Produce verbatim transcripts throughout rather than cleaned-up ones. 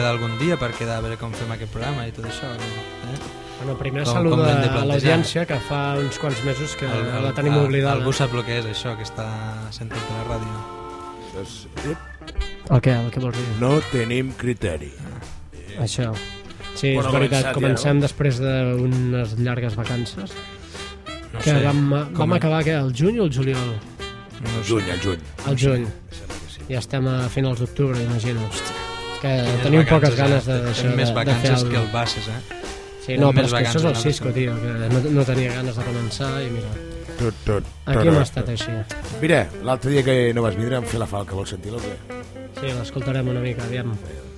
quedar algun dia per quedar a veure com fem aquest programa i tot això. Eh? Bueno, primer saluda a l'audiència, que fa uns quants mesos que el, el, la tenim el, oblidada. Algú sap el que és això, que està sentit a la ràdio. Doncs, el què? El què vols dir? No tenim criteri. Ah. Això. Sí, bueno, és veritat, comencem ja, no? després d'unes llargues vacances. No que sé. vam, vam acabar què, el juny o el juliol? No el juny, el juny. El juny. Sí. Ja estem a finals d'octubre, imagino. Que teniu poques ganes de, de, de, més vacances que el Bases, eh? Sí, no, però és que això és el Cisco, tio, que no, no tenia ganes de començar i mira, tot, tot, aquí hem estat així. Mira, l'altre dia que no vas vindre vam fer la falca, vols sentir-lo o què? Sí, l'escoltarem una mica, aviam.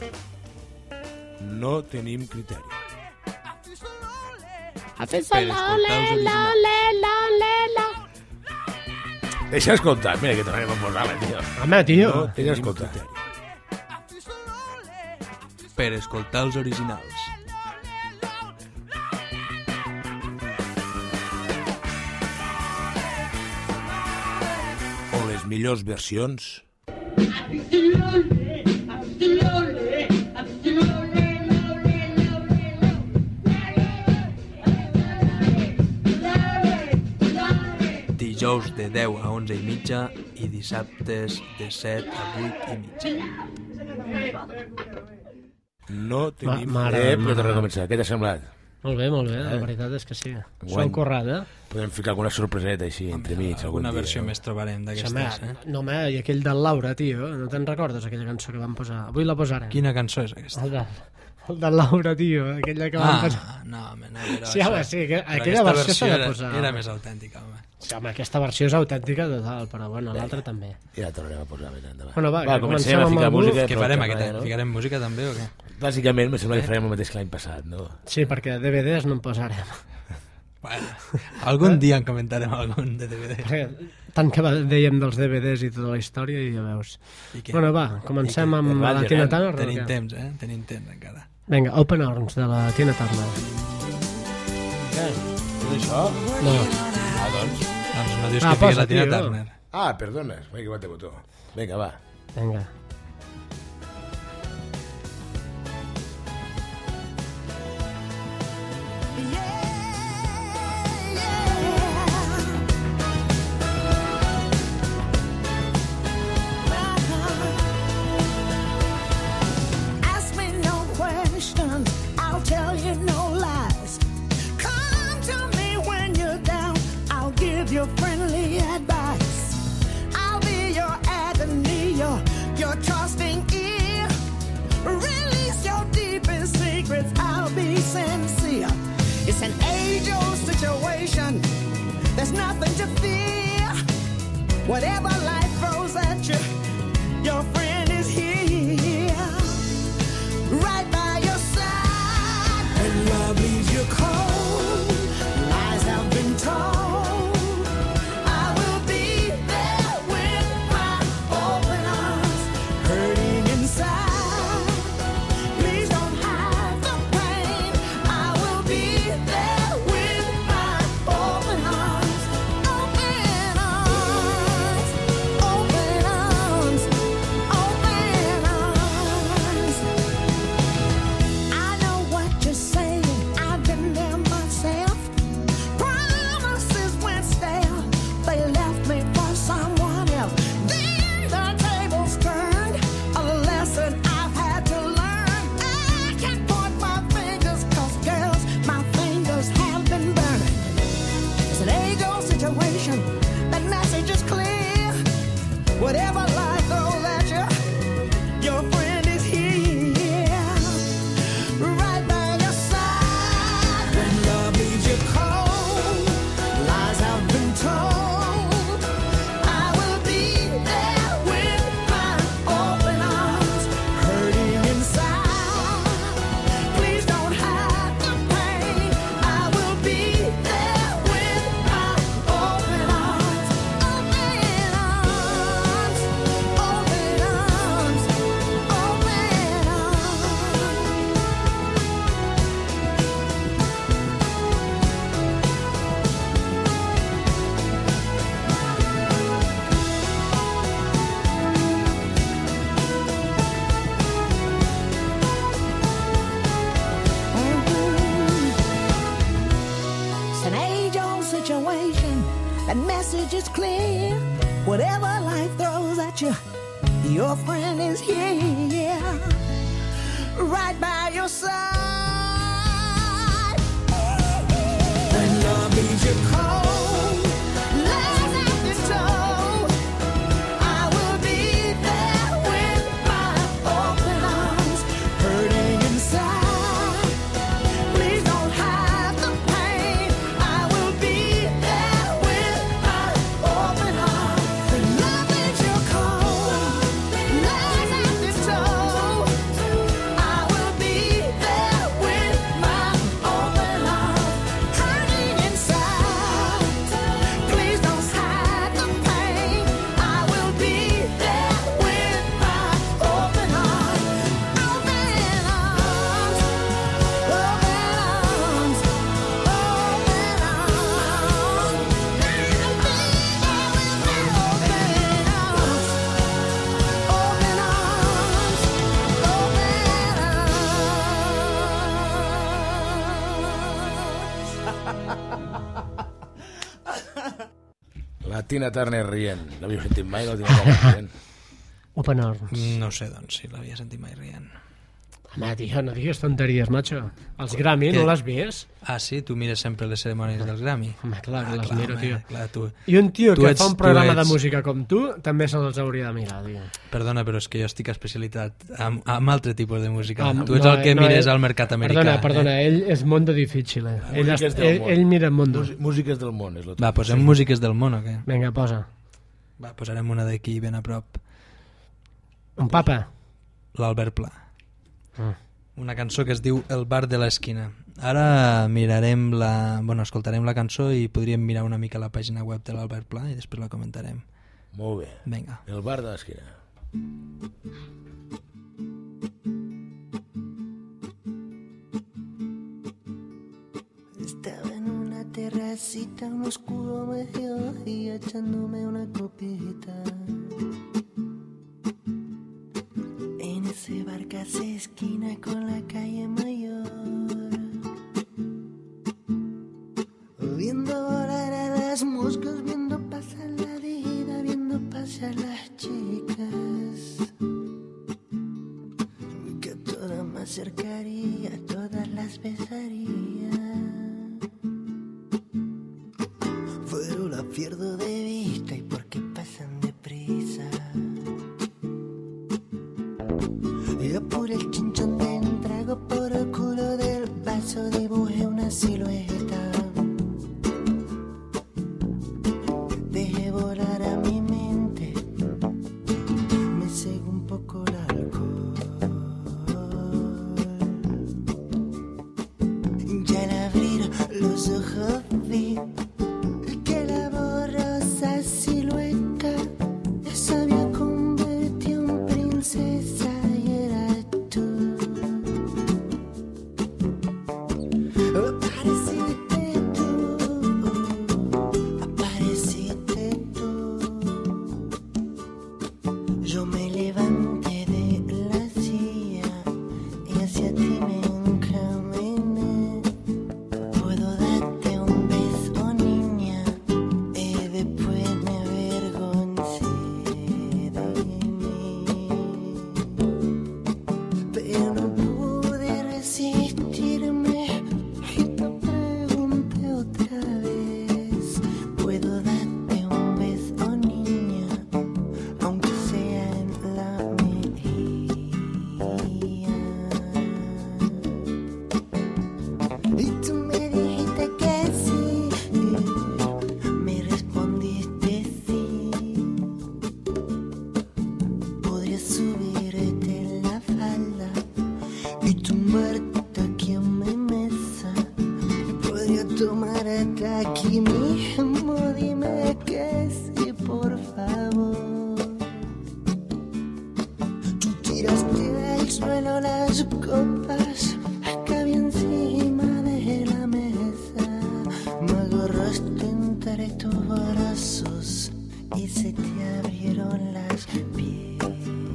No tenim criteri. Deixa escoltar, mira que tornarem a posar-la, tio. Home, tio. No tenim escoltar. Per escoltar els originals. Les millors versions. Dijous de deu a onze i mitja i dissabtes de set a vuit i mitja. No tenim... Ma, mare, eh, però tornem a començar. Què t'ha semblat? Molt bé, molt bé, eh? La veritat és que sí. S'ho han currat, eh? Podem ficar alguna sorpreseta així, entre mig. Alguna versió més trobarem d'aquestes, eh? No, home, i aquell del Laura, tio, no te'n recordes aquella cançó que vam posar? Avui la posarem. Quina cançó és aquesta? El, de, el del Laura, tio, aquella que vam ah, posar. Ah, no, home, no, però sí, home, sí, que, aquella versió s'ha de posar. Era, era més autèntica, home. Sí, home, aquesta versió és autèntica total, però bueno, l'altra també. Ja la tornarem a posar més endavant. Bueno, va, va que comencem a ficar música. Què farem aquest any? Ficarem música també o què? Bàsicament, me sembla que farem el mateix que l'any passat, no? Sí, perquè D V Ds no en posarem. Bueno, algun dia en comentarem algun de D V Ds. Perquè, tant que dèiem dels D V Ds i tota la història, i ja veus. I bueno, va, comencem amb la Tina Turner. Tenim temps, eh? Tenim temps encara. Vinga, Open Arms, de la Tina Turner. Què? És això? No. Ah, doncs... Doncs no dius ah, que fiqui la Tina Turner. Ah, perdona, m'he equivocat de botó. Vinga, va. Vinga. Your friendly advice, I'll be your agony, your, your trusting ear. Release your deepest secrets, I'll be sincere. It's an age-old situation, there's nothing to fear. Whatever life throws at you, your friend is here, right by your side. When love leaves you cold, lies have been told. message is clear. Whatever life throws at you, your friend is here, right by your side. When love leaves you cold, legs at the toe, I will be there with my open arms, hurting inside. Please don't hide the pain. I will be there with my open arms. When love leaves you cold, legs at the toe, I will be there with my open arms, hurting inside. Please don't hide the pain. I will be there with my open arms, open arms, open arms, open arms. I'll be there with my open arms, open arms, open arms. La Tina Turner rient. L'havíeu sentit mai, la Tina Turner rient? Open Arms. No sé, doncs, si l'havia sentit mai rient. Home, tio, no digues tonteries, macho. Els Grammy, Què? no l'has vist? Ah, sí? Tu mires sempre les cerimònies dels Grammy? Home, clar que Ah, les clar, miro, home, tio. clar, tu... I un tio Tu que ets- fa un tu programa de ets- música com tu també se'ls hauria de mirar, tio. Perdona, però és que jo estic especialitat amb, amb altre tipus de música. Ah, tu ets no, el que no, mires ell- al mercat americà. Perdona, perdona, Eh? ell és Mondo Difficile. Ell, Músiques est- del ell, món. ell mira Mondo. Mús- Músiques del món, és el Va, posem sí. músiques del món, o què? Vinga, posa. Va, posarem una d'aquí ben a prop. Un papa. L'Albert Pla. Ah. Una cançó que es diu El bar de l'esquina. Ara mirarem la... Bueno, escoltarem la cançó i podríem mirar una mica la pàgina web de l'Albert Pla i després la comentarem. Molt bé. Vinga. El bar de l'esquina. Estaba en una terracita, un oscuro mediodía, echándome una copita. En ese bar que hace esquina con la calle Mayor, viendo volar a las moscas, viendo pasar la vida, viendo pasar las chicas, que a todas me acercaría, a todas las besaría. Pero la pierdo de vista y porque pasan deprisa. Y apuré el chinchón de un trago por el culo del vaso, dibujé una silueta. Dejé volar a mi mente, me cegó un poco el alcohol. Ya al abrir los ojos vi que la borrosa silueta se había convertido en princesa y eras tú. Apareciste tú, apareciste tú. Yo me levanté de la silla y hacia ti me encaminé. Puedo darte un beso, niña, y después me avergoncé de mí. Pero no pude resistirme y te pregunté otra vez. Puedo darte un beso, niña, aunque sea en la mejilla. Y tú me dijiste que sí, me respondiste sí. Podría subirte la falda y tumbarte aquí en mi mesa. Podría tomarte aquí mismo, dime que sí, por favor. Tú tiraste al suelo las copas que había encima de la mesa. Me agarraste entre tus brazos y se te abrieron las piernas.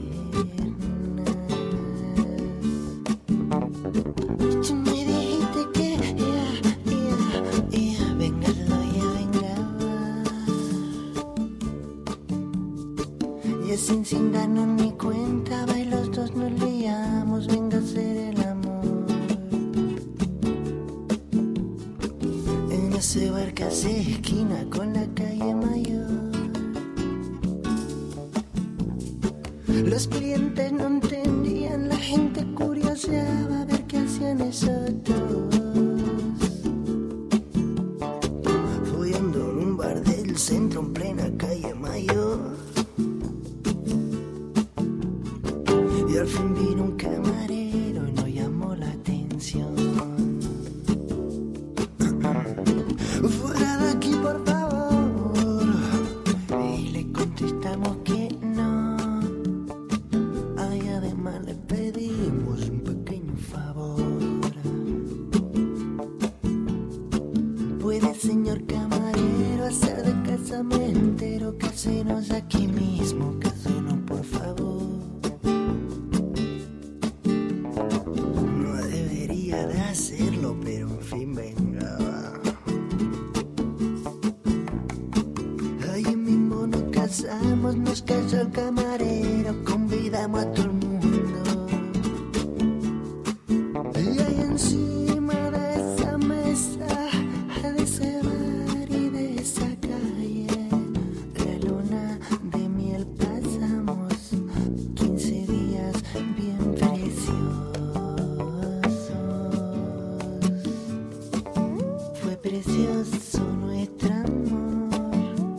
Y tú me dijiste que ya, ya, ya, venga, ya, venga, va. sin sin darnos ni cuenta, va y los dos nos liamos, venga a hacer el amor. En ese bar que hace esquina con la calle Mayor. Los clientes no entendían, la gente curioseaba a ver qué hacían esos dos. Follando en un bar del centro en plena calle Mayor. Y al fin vino un camarero y nos llamó la atención. Fuera de aquí, por favor. Y le contestamos que no. Ay, además le pedimos un pequeño favor. ¿Puede, señor camarero, hacer de casamentero? Casénos aquí mismo, casénos por favor. No debería de hacerlo, pero en fin, venga, va. Ahí mismo nos casamos, nos casó el camarero, convidamos a todo el mundo. Y ahí encima de esa mesa, de ese bar y de esa calle, la luna de miel pasamos, quince días bien preciosos. Fue precioso nuestro amor.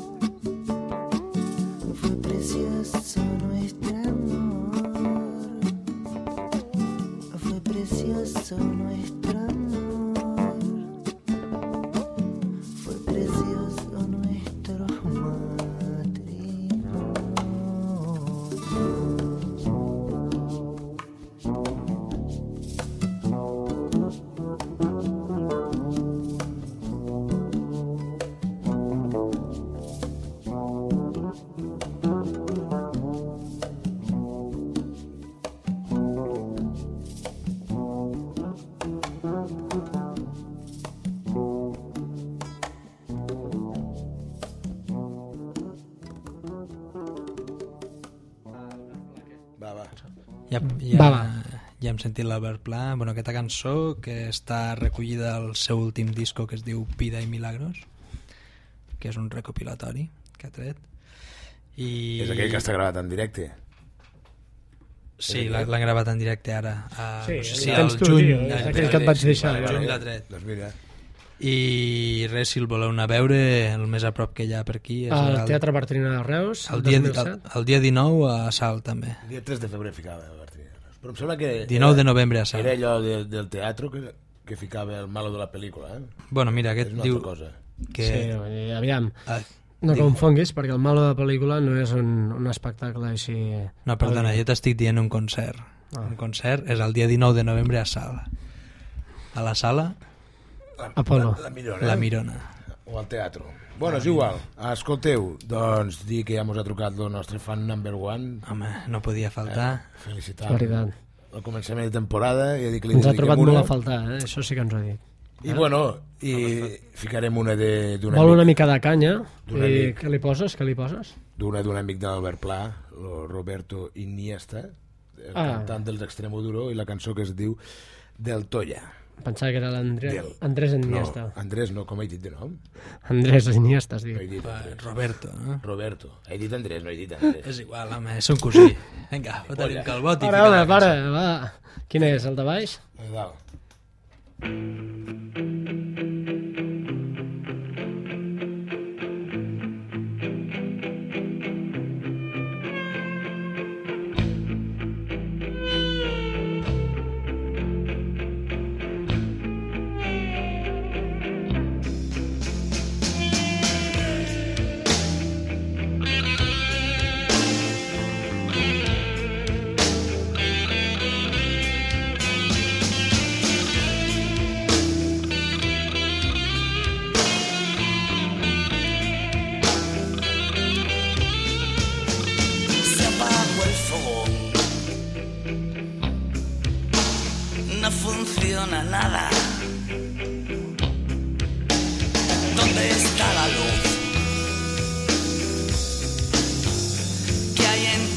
Fue precioso nuestro amor. Fue precioso nuestro amor. Fue precioso nuestro matrimonio. Va, va. Ja, ja, Va, va. ja hem sentit l'Albert Pla. Bueno, aquesta cançó que està recollida al seu últim disco que es diu Vida i Milagros, que és un recopilatori que ha tret. I... És aquell que està gravat en directe. Sí, l'ha- l'han gravat en directe ara. A, Sí, sí, el al tens tu, juny. tio, és aquell que et vaig deixar. Al jo. juny l'ha tret. Doncs mira, I res, si el voleu anar a veure, el més a prop que hi ha per aquí és Al el, Teatre Bartrina de Reus, el, el dia, dos mil el, set. el dia dinou a Salt també. el dia tres de febrer ficava el Bertí. Però em sembla que... dinou de era- novembre a Salt. Era allò de, del teatre que, que ficava el malo de la pel·lícula, eh? Bueno, mira, És aquest una diu altra cosa. que... Sí, vull dir, aviam, Ah, no dic- confonguis, perquè el malo de pel·lícula no és un, un espectacle així... No, perdona, jo t'estic dient un concert. Ah. Un concert és el dia dinou de novembre a Sala. A la sala, La, Apolo. La, la Mirona. La Mirona. O al teatre. Bueno, és igual. Escolteu, doncs dir que ja mos ha trucat el nostre fan number one. Home, no podia faltar. Felicitant. Veritat. El començament de temporada. I dit que li Ens ha dediquem trobat una. molt a faltar, eh? Això sí que ens ho ha dit. I bueno, i ficarem una de- d'un Vol una amic, mica de canya. D'un I amic. què li poses? Què li poses? d'una d'un amic de l'Albert Pla, el Roberto Iniesta, el Ah. cantant dels Extremoduro, i la cançó que es diu Del Toya. Pensava que era l'Andrés Del- Andrés Iniesta. No, Andrés no, com he dit de nom? Andrés Iniesta, es No he diu. dit Va, Andrés. Roberto, no? Roberto. He dit Andrés, no he dit Andrés. És igual, home, és un cosí. Vinga, fota-li un calbot i Para, fica home, la para, cançó. va. Quin és, el de baix? A dalt. Se apagó el fogón. No funciona nada. ¿Dónde está la luz que hay en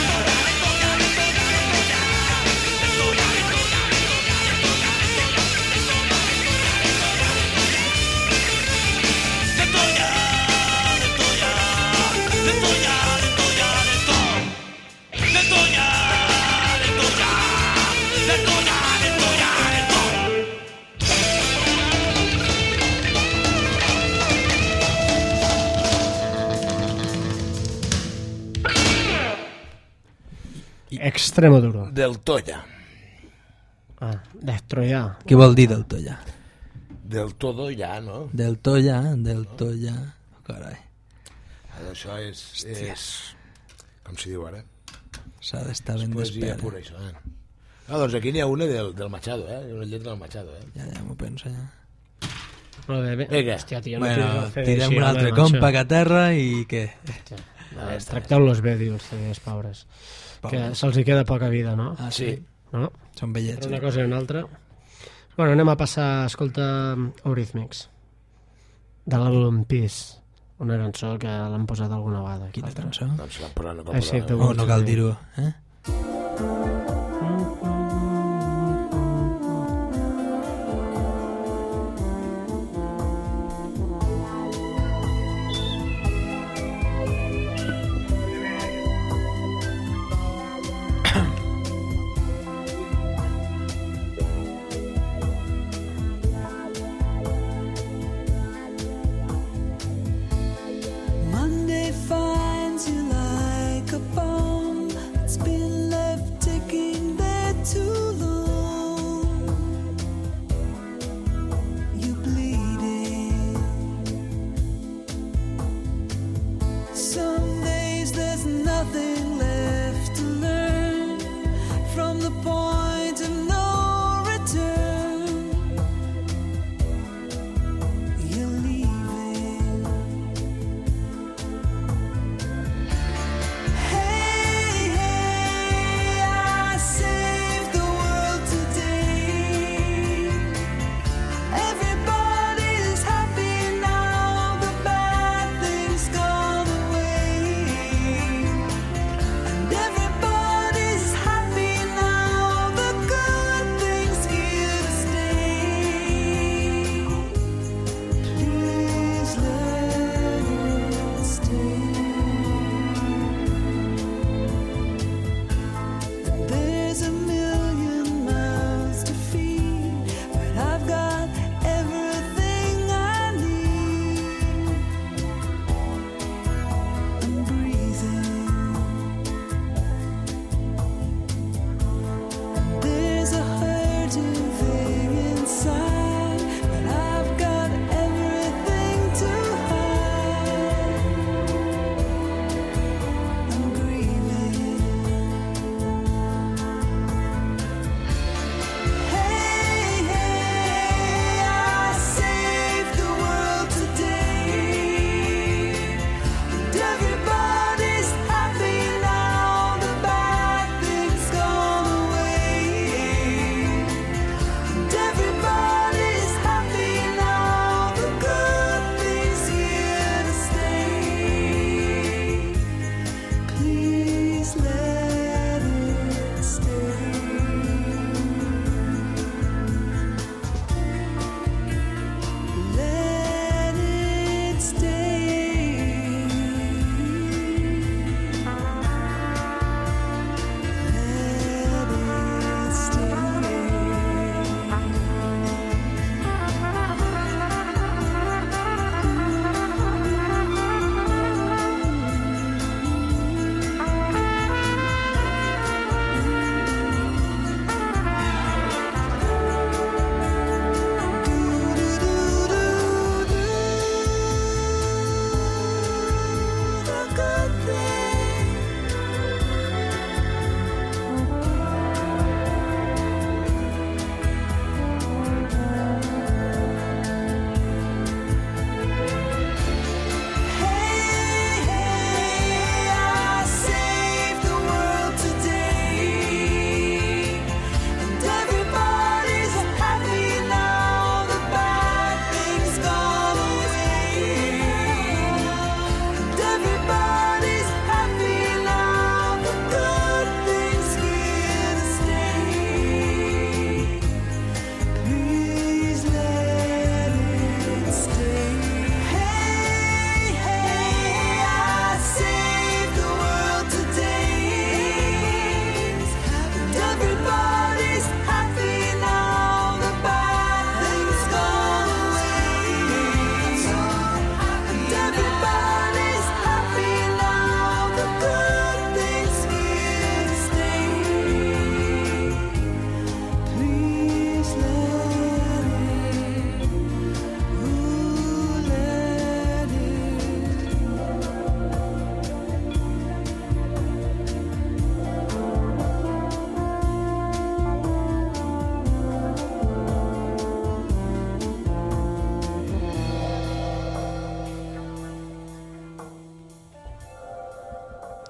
Extremo duro. Del Toya. Ah, destroyar. Què vol dir del Toya? Del todo ja, no? Del Toya, del Toya... Carai, Això és... és... Com s'hi diu ara? s'ha d'estar ben Poesia despert. pura, això, eh? Ah, doncs aquí n'hi ha una del, del Machado, eh? Hi ha una lletra del Machado, eh? Ja, ja m'ho penso, ja. Molt bé, bé. Vinga. Hòstia, tio, no Bueno, podria fer tirem així, un home, altre macho. compact a terra i què? Hòstia, eh, tracteu-los bé, dius, els pobres. Que se'ls hi queda poca vida, no? Ah, sí? No? Són vellets. Per una eh? cosa i una altra. Bueno, anem a passar a escoltar Eurythmics, de l'àlbum Peace, una cançó que l'han posat alguna vegada. Quina cançó? Doncs l'han posat no cal Ah, sí, posar, tu- Oh, no cal dir-ho, eh? Monday finds you like a bomb. It's been left ticking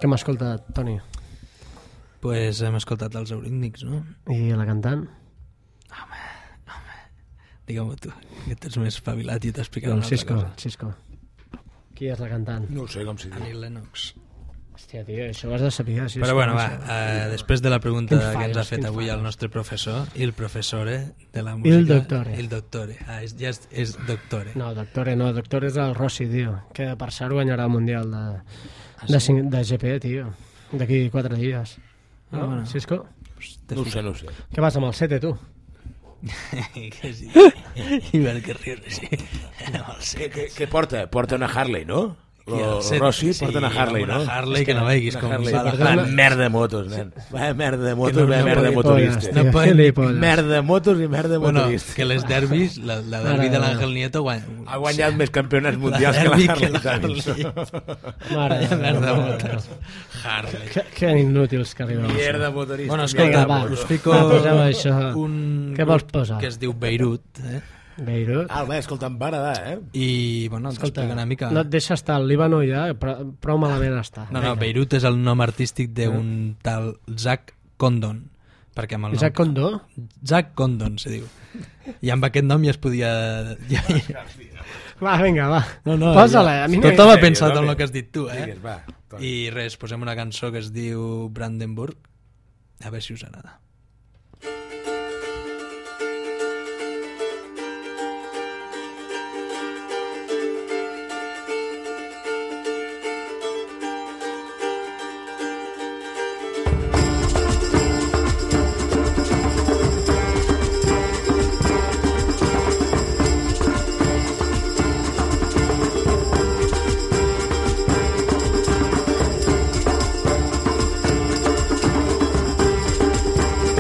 Què m'ha escoltat, Toni? Pues hem escoltat els Euríthmics, no? I la cantant? Digue-m'ho tu, que ets més espavilat i t'explicaré No, una altra Cisco, cosa. Cisco. Qui és la cantant? No ho sé com s'hi diu. Annie Lennox. Hòstia, tio, això ho has de saber. Cisco. Però bueno, va, eh, després de la pregunta Quins que ens ha fallos, fet quins avui el fallos. nostre professor, il professore de la música... Il doctore. Il doctore. Ah, és, ja és, és doctore. No, doctore, no, doctor és el Rossi, tio, que per cert guanyarà el Mundial de, Ah, de, sí? cinc- de G P, tio, d'aquí quatre dies. Ah, No, bueno. Cisco? No ho sé, no ho sé. Què vas amb el sete, tu? que sí. I veure que riure, sí. No, el sé. Què, què, què porta? Porta una Harley, no? I el O set, Rossi sí, porta una Harley, una no? Harley que no veguis com Harley. va la Va, Harley. merda de motos, nen. Va, merda de motos, no- va, no merda de poden- motoristes. Tio, No poden- gilipolles. Merda de motos i merda de Bueno, motoristes. que les derbis, la, la derbi de l'Àngel Nieto guanya. Ha guanyat més campionats mundials que derbi la Harley que la Davidson. Mare de Merda, Déu. motos. Harley. Que, que inútils que arribem. Mierda motorista. Bueno, Vinga, escolta, va. us fico Va, posem això. un Què vols grup posar? que es diu Beirut, eh? Beirut. Ah, va, escolta, em va agradar, eh? I, bueno, Escolta, t'explico una mica... no et deixa estar al Líbano ja, però prou malament està. No, no, Beirut és el nom artístic d'un tal Zach Condon. Perquè amb el nom... Isaac Condó? Zach Condon, se diu. I amb aquest nom ja es podia... Ja... Va, vinga, va. No, no, Posa-la, ja... a mi Tot no... va sèrio, pensat en home. el que has dit tu, eh? Digues, va. Toni. I res, posem una cançó que es diu Brandenburg. A veure si us agrada. Thank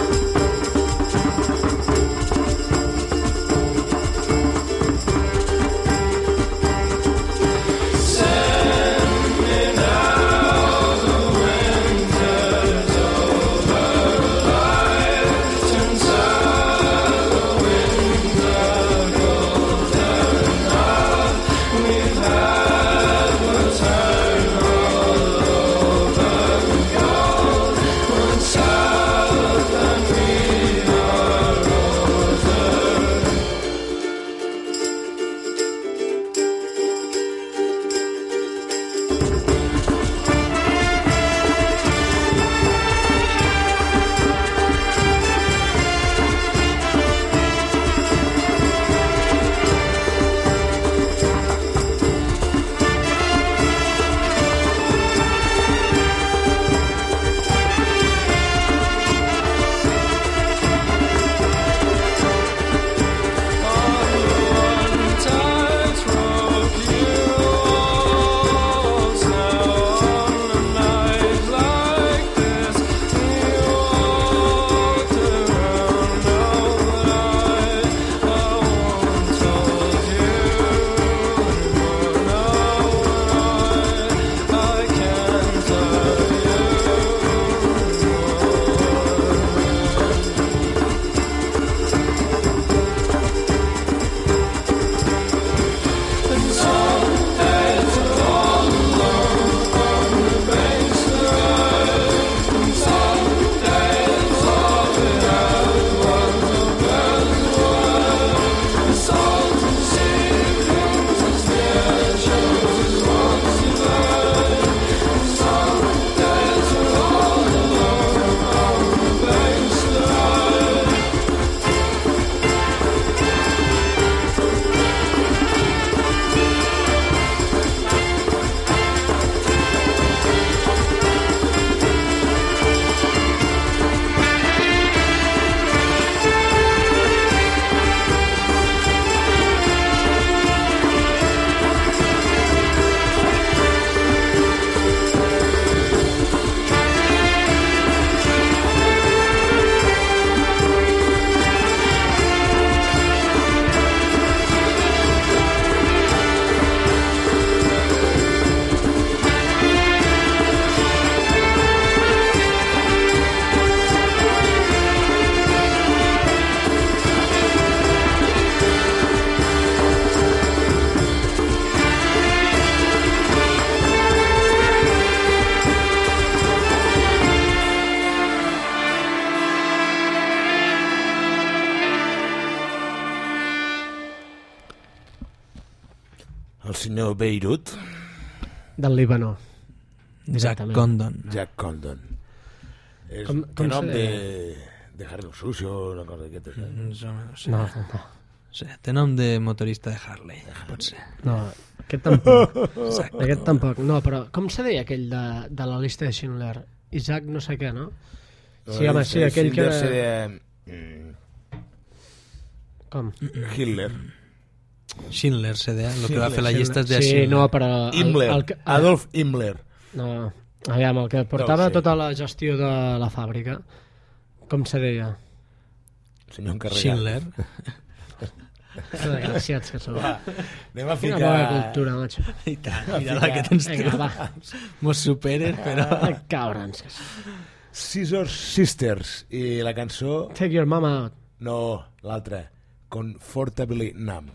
senyor Beirut. Del Líbano. Jack Exactament. Condon. Jack Condon. És Com- com, com nom se de, deia? de Harry Sucio, una cosa d'aquestes. Eh? No, no, sé. No, no, Sí, té nom de motorista de Harley, pot ser. no, aquest tampoc. Exacte. Aquest tampoc. No, però com se deia aquell de, de la llista de Schindler? Isaac no sé què, no? Sí, home, sí, aquell que... Schindler seria, mm, Com? Hitler. Schindler, C D A, el que va fer la Schindler. llista és de Sí, Schindler. no, però... el- Himmler. el que- Adolf Himmler. No, aviam, el que portava No ho sé. tota la gestió de la fàbrica, com se deia? Senyor encarregat. Schindler. Que desgraciats que sou. Va, anem a Quina ficar... bona cultura, macho. I tant, mira la que tens Vinga, tu. va. Mos superes, però... Ai, cabrons. que sou. Scissor Sisters. I la cançó... Take your mama out. No, l'altra. Comfortably Numb.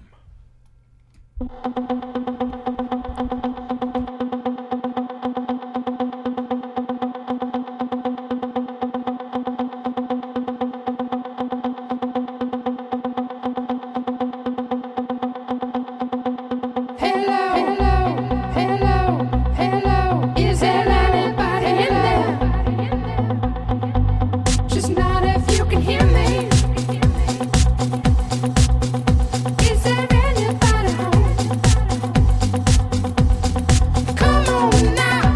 Hello, hello, hello, hello. Is there anybody in there? Just not if you can hear me. Is there anybody home? Come on now.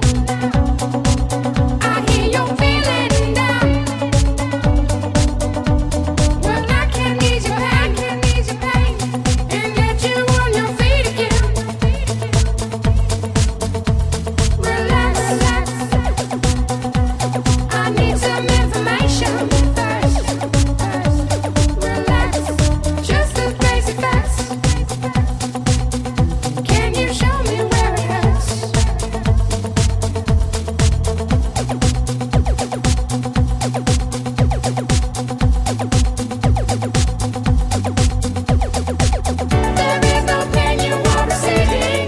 I hear you're feeling down. Well, I can ease your pain, can ease your pain, and get you on your feet again. Relax, relax. I need some information first. Relax, just the basic facts. Can you show me where it hurts? There is no pain you are receiving.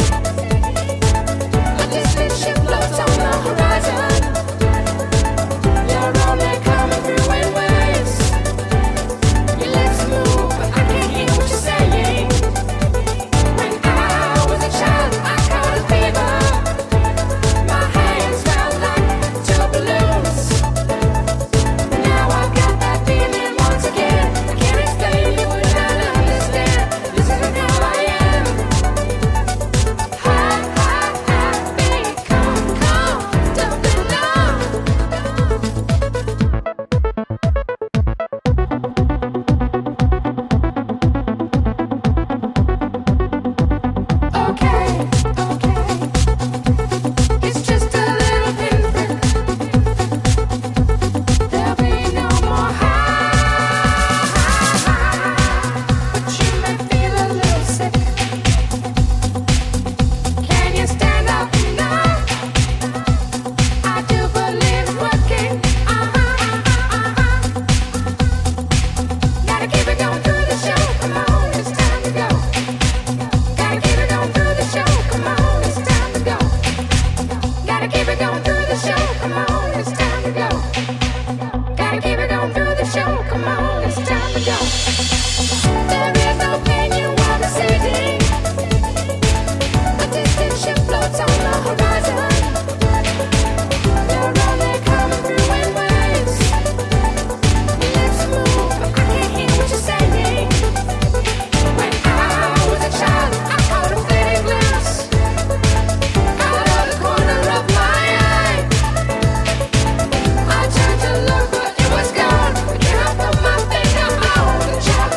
A distant ship floats on the horizon. You're only coming through in waves. Your lips move, but I can't hear what you're saying. When I was a child, I caught a fever. My hands felt like two balloons. Now I've got that feeling once again. I can't explain, you would not understand. This isn't how I am. I, I, I become comfortably numb. Okay, okay. It's just a little pinprick. There'll be no more high, but you may feel a little sick. Can you stand up now? I do believe it's working. Uh-huh, uh-huh, uh-huh. Gotta keep it going through the show. Come on, it's time to go. Gotta keep it going through the show. Come on, it's time to go. Gotta keep it going through the show. Come on, it's time to go. Gotta keep it going through the show. Come on, it's time to go. There is no pain you are receiving. A distant ship floats on the horizon. You're only coming through in waves. Your lips move, but I can't hear what you're saying. When I was a child, I caught a fleeting glimpse out of the corner of my eye. I turned to look, but it was gone. Can I put my finger on the child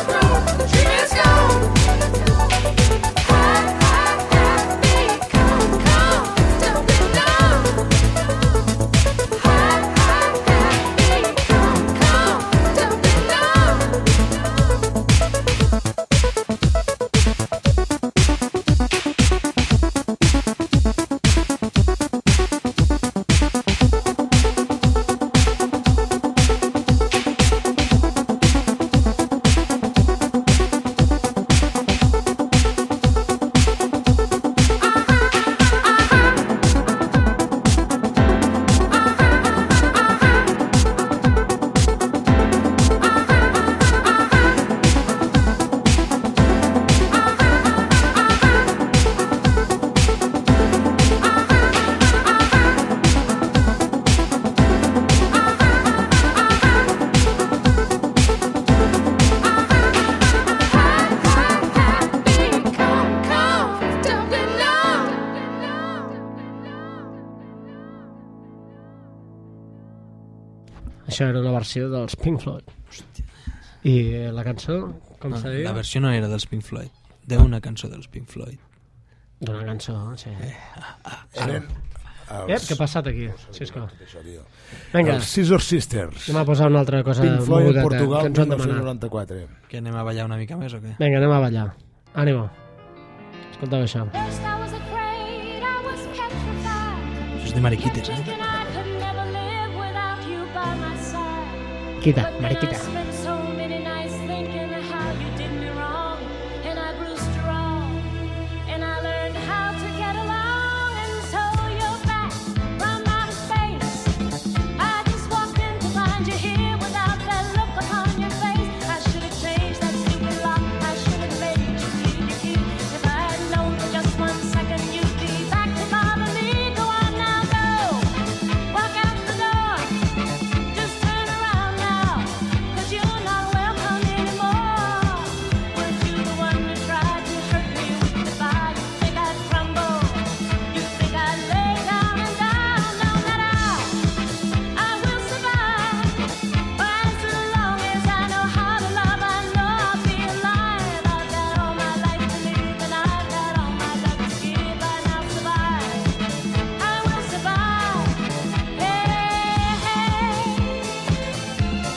Això era una versió dels Pink Floyd. Hòstia. I la cançó, com No, s'ha dit? la versió no era dels Pink Floyd, d'una cançó dels Pink Floyd. D'una cançó, sí. Eren Ep, els... què ha passat aquí? Cisco. Això, tio. Vinga, Els Scissor Sisters. anem a posar una altra cosa Pink Floyd en mogudeta Portugal, que ens ho han dinou demanat. noranta-quatre. Que anem a ballar una mica més o què? Vinga, anem a ballar. Ànimo. Escolteu això. First I was afraid, I was petrified. Això és de Mariquites, eh? Thinking I could never live without you by my side. Quita, But then I mariquita. spent so many nights thinking how you did me wrong, and I grew strong, and I learned how to get along, and so you're back from outer space. I just walked in to find you here without that look upon your face. I should have changed that stupid lock. I should have made you keep your key. If I had known for just one second you'd be back to bother me, go on now, go. Walk out the door. Just turn around now, 'cause you're not welcome anymore. Weren't you the one who tried to hurt me with goodbye? You think I'd crumble? You think I'd lay down and die? No, not I. I will survive. For as long as I know how to love, I know I'll be alive. I've got all my life to live, and I've got all my love to give, and I'll survive. I will survive. Hey, hey.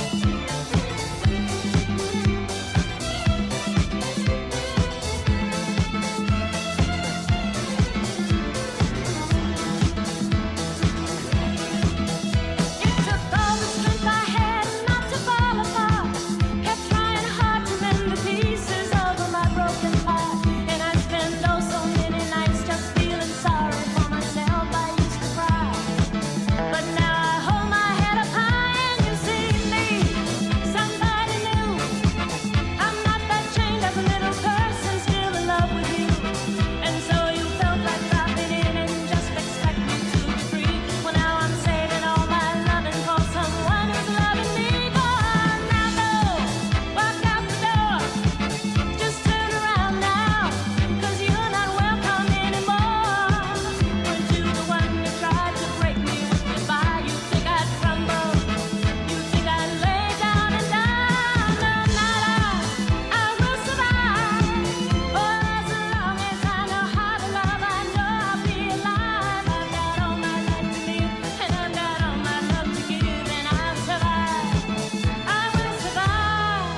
It took all the strength I had not to fall apart. Kept trying hard to mend the pieces of my broken heart. And I spent oh so many nights just feeling sorry for myself. I used to cry. But now I hold my head up high and you see me, somebody new. I'm not that chained up little person still in love with you. And so you felt like dropping in and just expect me to be free. Well, now I'm saving all my loving for someone who's loving me. Go on now, go. Walk out the door. Just turn around now, 'cause you're not welcome anymore. Weren't you the one who tried to break me with goodbye? You think I'd crumble? You think I'd lay down and die? No, not I. I will survive. For as long as I know how to love, I know I'll be alive. I've got all my life to live, and I've got all my love to give, and I'll survive. I will survive.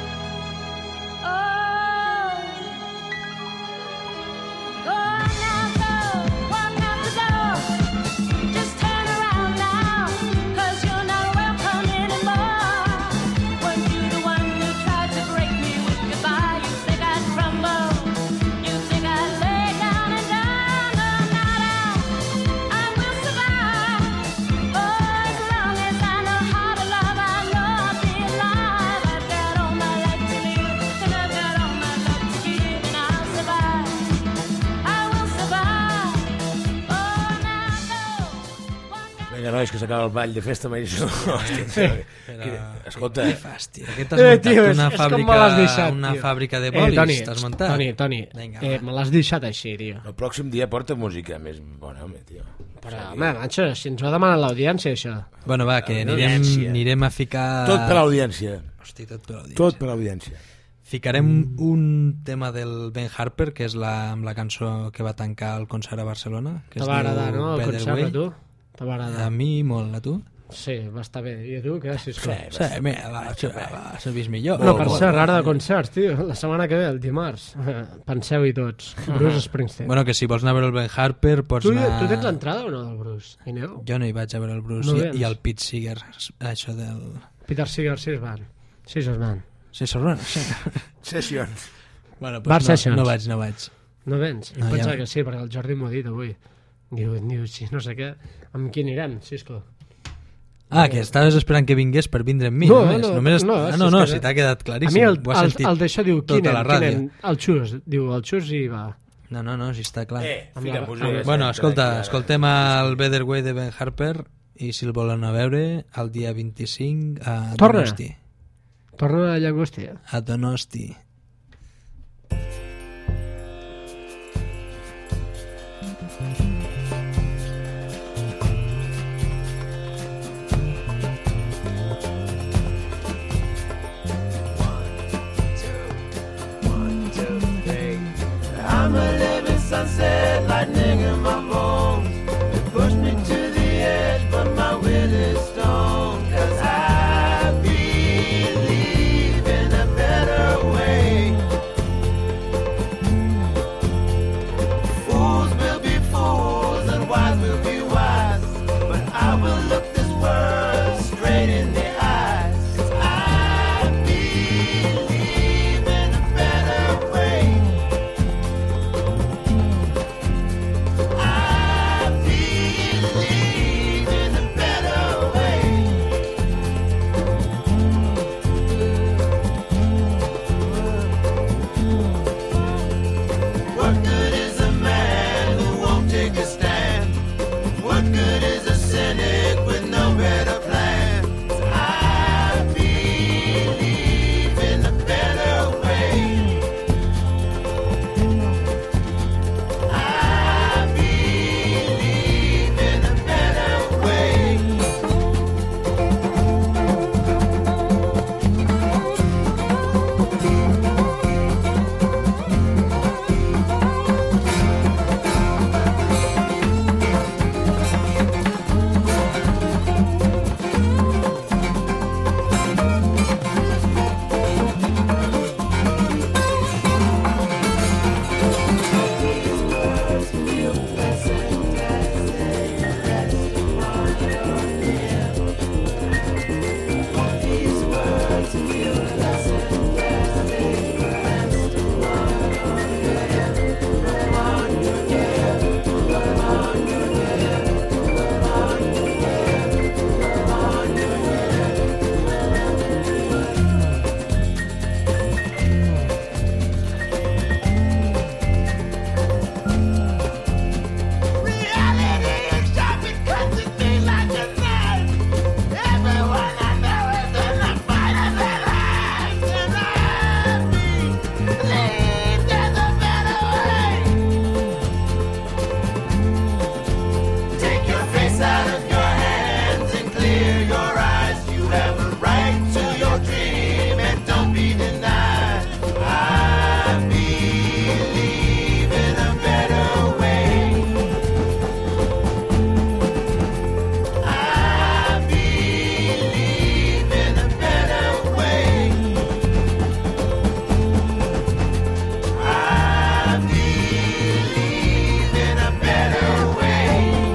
Oh, go on now, go. Walk out the door. Just turn around now, 'cause you're not welcome anymore. Weren't you the one who tried to break me with goodbye? You think I'd crumble? You think I'd lay down and die? No, not I. I will survive. Oh, as long as I know how to love, I know I'll be alive. I've got all my life to live, and I've got all my love to give, and I'll survive. I will survive. Oh, now go. Walk out. Vinga, nois, que s'acaba el ball de festa, m'ha dit això. Hòstia, que- Escolta, Que fàstia. Què t'has Eh, muntat? tio, és- una és com fàbrica, me l'has deixat, una tio. fàbrica de Eh, bolis, Toni, t'has muntat? Toni, Toni, Vinga, eh, va. me l'has deixat així, tio. el pròxim dia porta música més bona, home, tio. Però, home, macho, si ens ho ha demanat l'audiència, això. Bueno, va, que anirem, Audiència. anirem a ficar... Tot per l'audiència. Hosti, tot per l'audiència. Tot per l'audiència. Ficarem un tema del Ben Harper, que és la, amb la cançó que va tancar el concert a Barcelona, que Te es va diu agradar, no, el Better concert, Way. a tu? Te va agradar. A mi molt, a tu? Sí, va estar bé. I a tu, què? Sisplau. Sí, mira, va, va, va, s'ha vist millor. No, per molt, ser molt, rara de concerts, tio. La setmana que ve, el dimarts. Penseu-hi tots. Bruce Springsteen. Bueno, que si vols anar a veure el Ben Harper, pots tu, anar... tu tens entrada o no del Bruce? I aneu? Jo no hi vaig a veure el Bruce No i, vens? i el Pete Seeger, això del... Peter Seeger, sis van. Sis es van. Sí, Sorrona, sí. Sessions. Bueno, Bar no, Sessions. no vaig, no vaig. No vens? No, No, ja pensava no. que sí, perquè el Jordi m'ho ha dit avui. Diu, diu, sí, no sé què. Amb qui anirem, Cisco? Ah, que estaves esperant que vingués per vindre amb mi, No, només. no, només... no, ah, si no, és no, que- si t'ha quedat A claríssim. mi el, Ho has el, sentit el d'això diu, tota quin la nen, ràdio. quin nen? El Xus, diu, el Xus hi va. No, no, no, si està clar. Eh, Amb fica la- música. amb- Bueno, Ara, escolta, ara. escoltem el Better Way de Ben Harper i si el volen a veure el dia vint-i-cinc a Torna. Donosti. Torna a Llagòstia. A Donosti. will look this world straight in the eyes. 'Cause I believe in a better way. I believe in a better way. What good is a man who won't take a stand? What good is a cynic with no better plan? I believe in a better way. I believe in a better way. Reality is sharp, it cuts at me like a knife. Everyone I know is in the fight of their lives. And I believe there's a better way. Take your face out of your hands and clear your eyes. You have a right to your dream and don't be denied. I believe in a better way. I believe in a better way. I believe in a better way.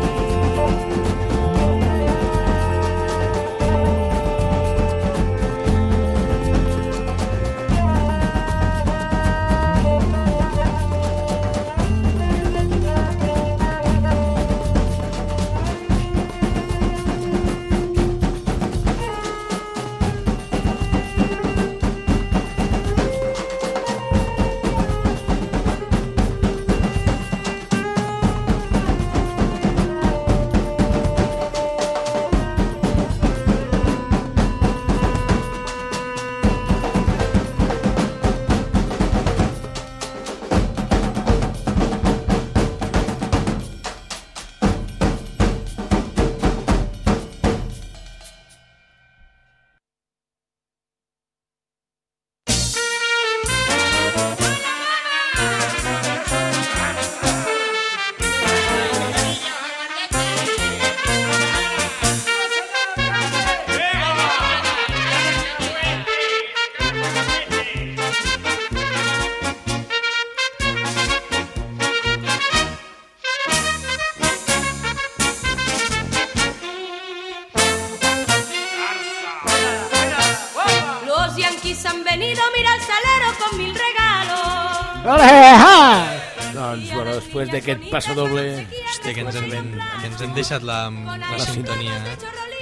Los yanquis han venido, mira el salero con mil regalos. Ole, ha! Doncs, bueno, després d'aquest passo doble... Hòstia, que ens hem, que ens hem deixat la, la sintonia, eh?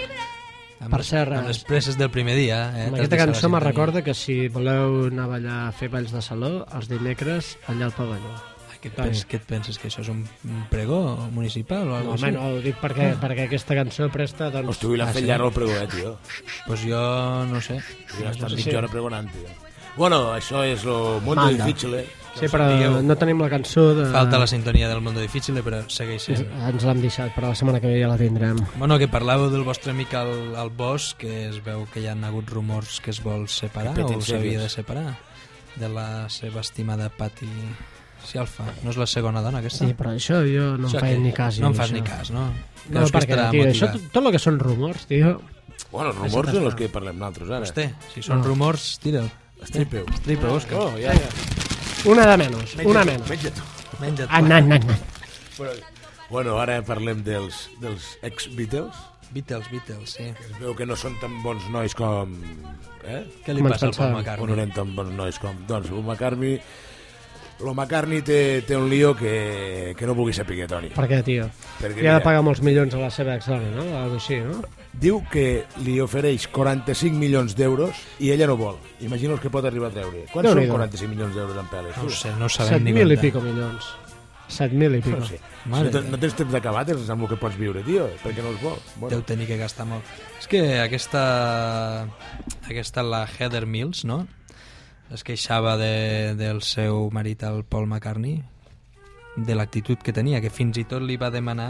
Amb, Per cert, amb les presses del primer dia, eh? Amb T'has aquesta deixat la cançó me sintonia. recorda que si voleu anar a ballar a fer balls de saló, els dimecres allà al pavelló. Ai, Què et, pens, què et penses, que això és un un pregó municipal o No, alguna home, cosa no, ho dic perquè, perquè aquesta cançó presta... Doncs... Hosti, avui l'ha Ah, fet sí? llarg el pregó, eh, tio. Pues jo no sé. Ja està Sí, mitja sí. hora pregonant, tio. Bueno, això és lo mundo Manda. difícil, eh? Sí, però no tenim la cançó de... Falta la sintonia del Mundo Difícil, però segueix sent. Ens l'hem deixat, però la setmana que ve ja la tindrem. Bueno, que parlàveu del vostre amic al, al Bosch, que es veu que hi ha hagut rumors que es vol separar, Petit o s'havia seriós. de separar, de la seva estimada Patti Scialfa. No és la segona dona, aquesta? Sí, però això jo no Això em faig què? ni cas. No em jo, fas això. ni cas, no? No, Creus que perquè, estarà tio, això, motivat? tot el que són rumors, tio... Bueno, els rumors són els que parlem nosaltres, ara. Hosti, si són No. rumors, tira'l. Estripeu. Estripa, Òscar. Oh, ja, ja. Una de menys, una menys. Menja tu. Menja't. Ah, nan, nan, nan. Bueno, Bueno, ara parlem dels, dels ex-Beatles. Beatles, Beatles, sí. Es veu que no són tan bons nois com... Eh? Què li Com passa al ens Paul pensàvem. O no McCartney? eren tan bons nois com... Doncs el McCartney... El McCartney té, té un lío que, que no pugui saber, Toni. Per què, tio? Perquè, I ha de mira, pagar molts milions a la seva exdona, no? Algo així, no? diu que li ofereix quaranta-cinc milions d'euros i ella no vol. Imagina el que pot arribar a treure. Quants són Déu-n'hi-do. quaranta-cinc milions d'euros en peles? No ho tu? sé, no ho sabem set ni mil i comptar. pico milions. set mil i pico. No sé. Mare Si no, meva. no tens temps d'acabar, tens amb el que pots viure, tio. Perquè no els vol. Deu Bueno, tenir que gastar molt. És que aquesta, aquesta la Heather Mills, no? Es queixava de, del seu marit, el Paul McCartney, de l'actitud que tenia, que fins i tot li va demanar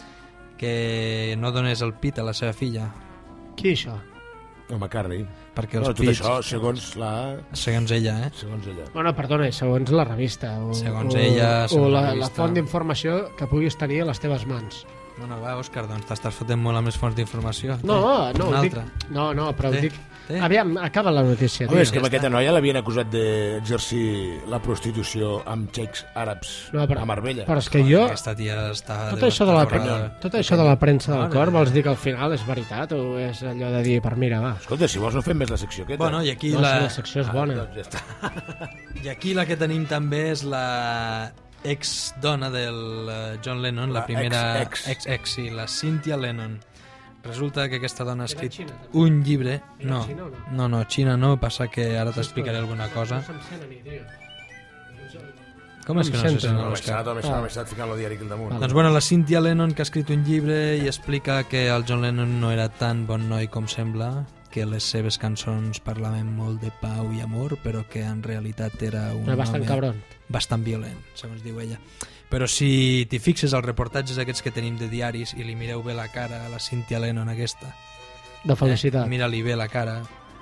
que no donés el pit a la seva filla, Qui això? el McCartney. perquè els Bueno, tot pits, això, segons la... segons ella, eh? Segons ella. Bueno, perdona, segons la revista. O, Segons o, ella, o segons la, la la revista. font d'informació que puguis tenir a les teves mans. Bueno, va, Òscar, doncs t'estàs fotent molt amb les fonts d'informació. No, Té, no, una ho dic, altra. no, no, però Té, ho dic... té. Aviam, acaba la notícia, Home, és tio. que amb aquesta noia l'havien acusat d'exercir la prostitució amb xecs àrabs No, però, a Marbella. però és que jo... Aquesta tia està... Tot això, de la, forrada. tot això de la premsa del Mare cor, meva. vols dir que al final és veritat o és allò de dir, per mira, va. Escolta, si vols no fem més la secció aquesta. Bueno, i aquí, No, la... sí, la secció és bona. Ah, doncs ja està. I aquí la que tenim també és la ex-dona del eh, John Lennon, la La primera... ex-ex. Ex-ex, sí, la Cynthia Lennon. Resulta que aquesta dona ha escrit Xina, també. un llibre... Era No, Xina o no? no, no, Xina no, passa que ara t'explicaré alguna cosa. se'm sent a mi, tio. Com és que no em se sento. sent No, m'he l'Òscar? estat, m'he estat, m'he estat ficant el diari aquí al damunt. Doncs bueno, la Cynthia Lennon, que ha escrit un llibre i explica que el John Lennon no era tan bon noi com sembla, que les seves cançons parlaven molt de pau i amor, però que en realitat era un Era bastant home cabron. bastant violent, segons diu ella. Però si t'hi fixes als reportatges aquests que tenim de diaris i li mireu bé la cara a la Cynthia Lennon aquesta, De felicitat. eh, mira-li bé la cara,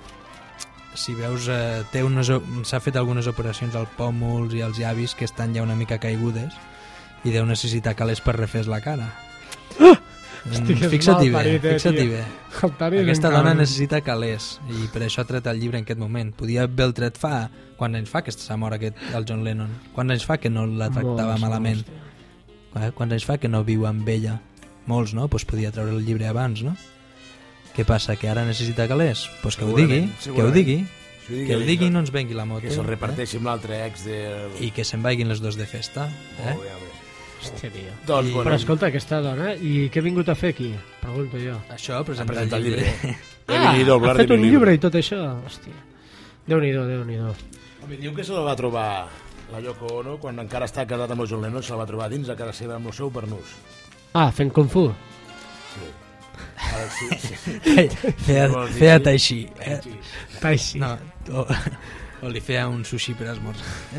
si veus, eh, té unes, s'ha fet algunes operacions al pòmuls i als llavis que estan ja una mica caigudes i deu necessitar calés per refés la cara. Hosti, que és Fixa't-hi bé, malparit, eh, fixa't-hi tio. bé. El Toni és Aquesta un dona cabron. necessita calés i per això ha tret el llibre en aquest moment. Podia haver el tret fa... Quants anys fa que s'ha mort aquest, el John Lennon? Quants anys fa que no la tractava Molts, malament? molts, Eh? Quants anys fa que no viu amb ella? Molts, no? Doncs pues podia treure el llibre abans, no? Què passa, que ara necessita calés? Doncs pues que ho digui, Segurament, que ho segurament. digui, Si ho digui que ho ell, digui i doncs, no ens vengui la moto. que se'l eh? reparteixi amb l'altre ex del... I que se'n vagin les dos de festa. Eh? Molt bé, molt bé. Hòstia, tio. Doncs, I- bueno, Però escolta, aquesta dona, i què ha vingut a fer aquí? Pregunto jo. Això, ha presentar el presentat el llibre. llibre. He Ah, venido a hablar ha fet de un mi llibre libro. i tot això? Hòstia. Déu-n'hi-do, Déu-n'hi-do. Home, diu que se la va trobar la Yoko Ono quan encara està casat amb el John Lennon, se la va trobar dins a casa seva amb el seu pernús. Ah, fent Kung Fu. Sí. Ara sí, sí. feia, Vols dir feia així? teixir. Eh? Sí. Tai sí. No, o, o li feia un sushi per esmorzar. Eh?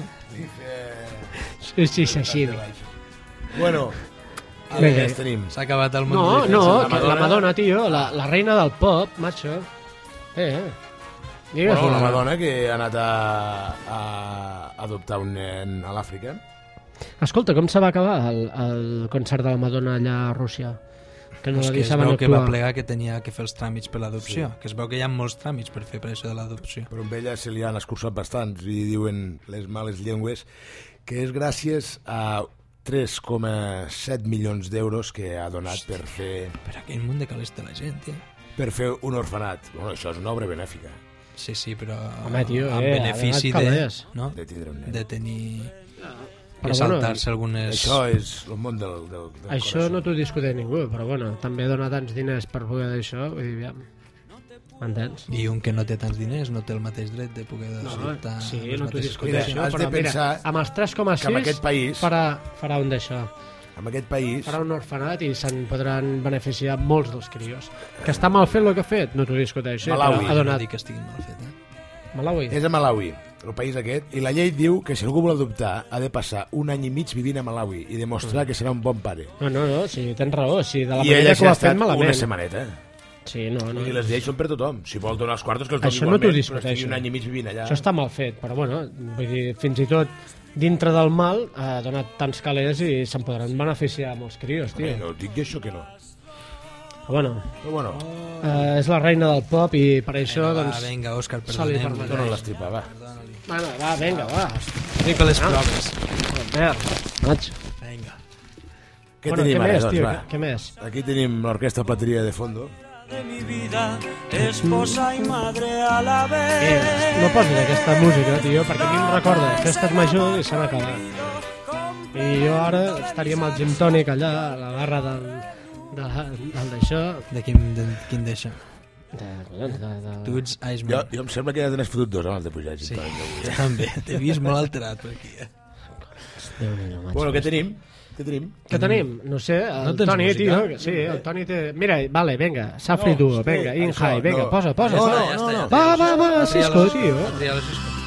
Sí, sí, sashimi. Bueno, Vinga. què més tenim? S'ha acabat el món No, de no, defensa. que la Madonna, tio, la, la reina del pop, macho. Eh, eh. Digues Bueno, la una. Madonna que ha anat a, a adoptar un nen a l'Àfrica. Escolta, com se va acabar el, el concert de la Madonna allà a Rússia? Que no És la que es deixaven veu que va actuar. plegar que tenia que fer els tràmits per l'adopció, sí. Que es veu que hi ha molts tràmits per fer per això de l'adopció. Però amb ella se li han escurçat bastants i diuen les males llengües que és gràcies a tres coma set milions d'euros que ha donat per fer, Per aquell munt de calés de la gent, tio. per fer un orfenat. Bueno, això és una obra benèfica, Sí, sí, però Home, tio, amb eh, benefici ha de, donat calés. no? de tindre un nen. de tenir... Però i bueno, saltar-se algunes... Això és el món del, del, del Això no t'ho discuteix ningú, però bueno, també dona tants diners per poder d'això, vull dir, aviam. M'entens? I un que no té tants diners no té el mateix dret de poder No, saltar sí, les no t'ho mateixes discuteix, Mira, coses. això, has de però mira, pensar amb els tres coma que en aquest sis país, farà, farà un d'això. en aquest país, Farà un orfenat i se'n podran beneficiar molts dels crios. Que està mal fet el que ha fet, no t'ho discuteixo, Malawi. però ha No donat... dic que estigui mal fet, eh? Malawi? és a Malawi, el país aquest, i la llei diu que si algú vol adoptar ha de passar un any i mig vivint a Malawi i demostrar que serà un bon pare. No, no, no, sí, tens raó, sí, de la I manera ella que ho s'ha ha fet estat una malament. setmaneta. Sí, no, no. I les lleis són per tothom. Si vol donar els quartos, que els doni Això no t'ho igualment, però discuteixo. estigui un any i mig vivint allà. Això està mal fet, però bueno, vull dir, fins i tot dintre del mal ha donat tants calés i se'n podran beneficiar molts crios, Home, tio. no dic això que no. Però bueno, Però bueno, eh, és la reina del pop i per això, Va, doncs... vinga, Òscar, se li perdonem. permet. dona l'estripa, va. Bueno, va, vinga, va. Tripa les proves. Joder, maig. Vinga. Què Bueno, tenim què ara, més, doncs, tio? va? Què, què més? Aquí tenim l'orquestra Plateria de fondo. De mi vida, esposa y madre a la Eh, vez. no posis aquesta música, tio, perquè a mi em recorda festes majors i s'han acabat. I jo ara estaria amb el gin tònic allà, a la barra del, de, del d'això. De quin, de, quin deixa? De, de, de, de... Tu ets Jo, Iceman. jo em sembla que ja te n'has fotut dos abans de pujar. Sí, Sí. jo també. T'he vist molt alterat per aquí. Eh? Déu-n'hi-do, macho. Bueno, què tenim? Què tenim? Què tenim? No sé, el No tens Toni, música? tio, que sí, el Toni té... Mira, vale, venga, Safri No, Duo, sí, venga, In això, High, venga, no. posa, posa. No, està. no, ja no, està, no. ja Va, va, va, Triar Cisco, les- tio. triar les Cisco.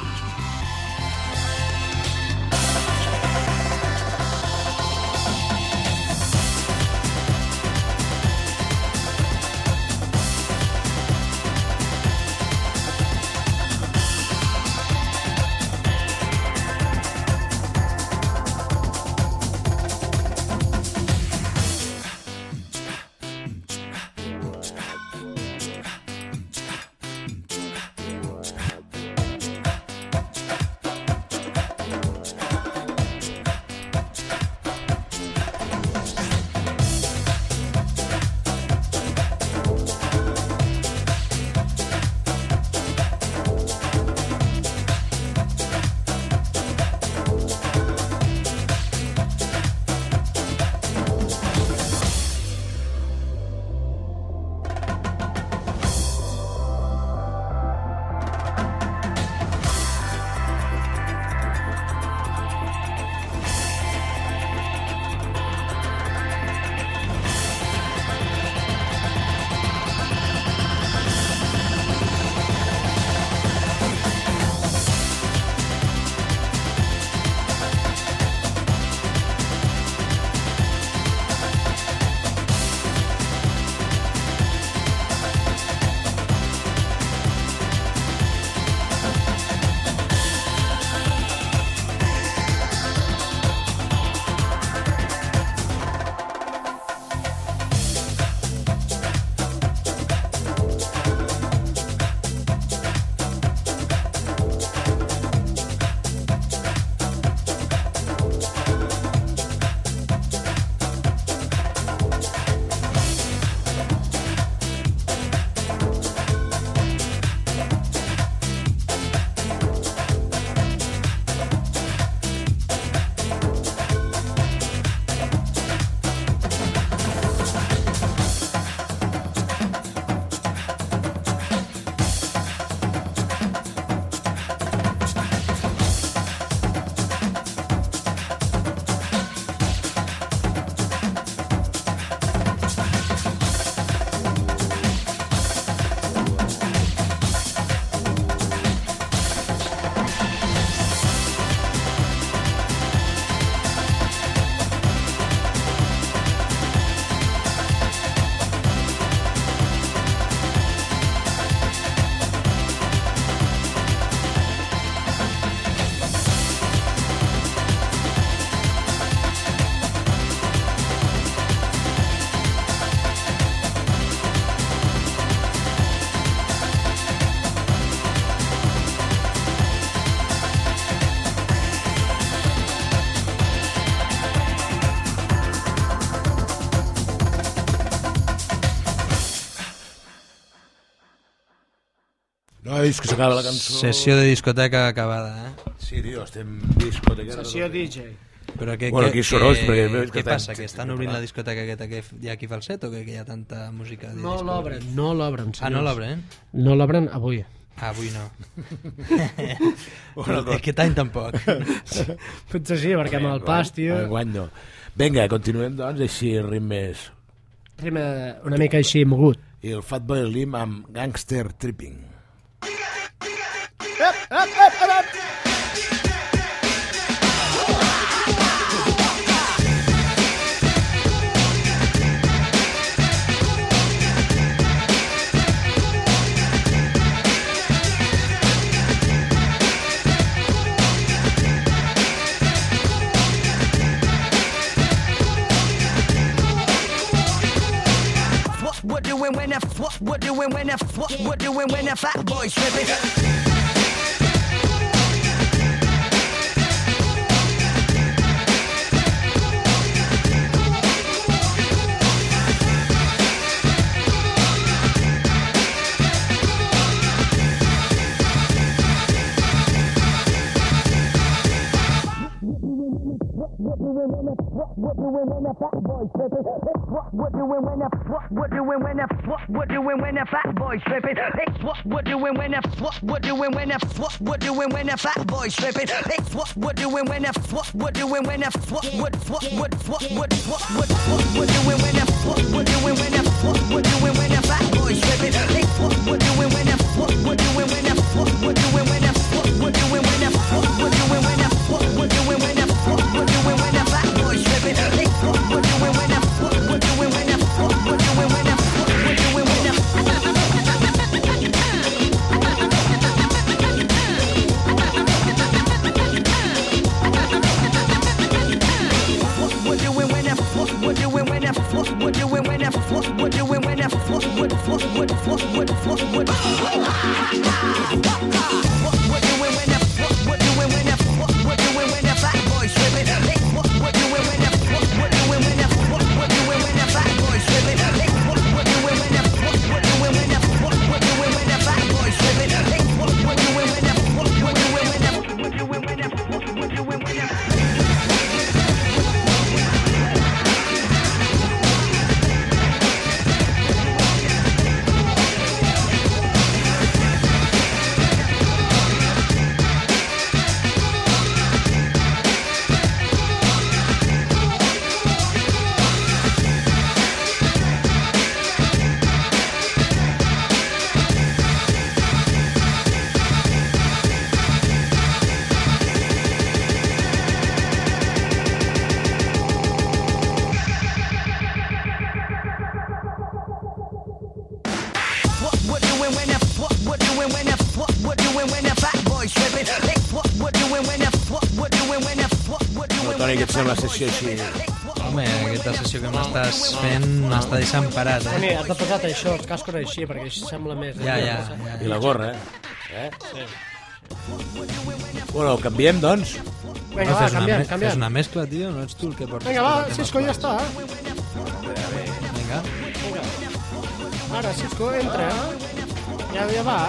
Nois, que s'acaba la cançó. Sessió de discoteca acabada, eh? Sí, tio, estem discotequeros. Sessió D J. Però què, Bueno, què, aquí sorolls, què, perquè veus que què estan- passa? Que estan obrint la discoteca aquesta que hi ha aquí falset o que hi ha tanta música? de No disco? l'obren, no l'obren, senyors. Ah, no l'obren? No l'obren avui. Ah, avui no. Bueno, Aquest any tampoc. Potser sí, perquè amb el pas, tio... Enguany no. Vinga, continuem, doncs, així ritmes. Rima una mica així mogut. I el Fatboy Slim amb Gangster Tripping. What we're doing when if what we're doing when if what we're doing when if fat boys tripping. doing when the fat boy tripping. It's what we're doing when the what we're doing when the what we're doing when the fat boy tripping. It's what we're doing when the what we're doing when the what we're doing when the fat boy tripping. It's what we're doing when the what we're doing when the what what what what what what what what what we're doing when the what we're doing when the what we're doing when the fat boy tripping. It's what we're doing when the what we're doing when the what we're doing when the what we're doing when the what we're doing when the what we're doing when the what we're doing when the fat boy tripping. It's what we're doing when the what we're doing when the what we're doing when the what we're doing when the we're doing when the what we're doing when the what we're doing when the what we're doing when the what what what what what what what what what we're doing when the what we're doing when the what we're doing when the fat boys tripping. What we're doing when the what we're doing when the what we're doing when the fat boys tripping. What we're doing when the what we're doing when the what we're doing when the fat boys tripping. What we're doing when the what we're doing when the what we're doing when the what we're doing when the Toni, què et sembla la sessió així? Home, aquesta sessió que m'estàs fent m'està deixant parat, Toni, eh? has de posar això, els cascos així, perquè així sembla més. Ja, ja, ja. I la gorra, eh? eh? Sí. Bueno, canviem, doncs. Vinga, va, Fes una, canviant, me- fes canviant. una mescla, tio, no ets tu el que portes. Vinga, va, tots els Cisco, ja temes està. Vinga. Vinga. Ara, Cisco, entra. Ja, ja va.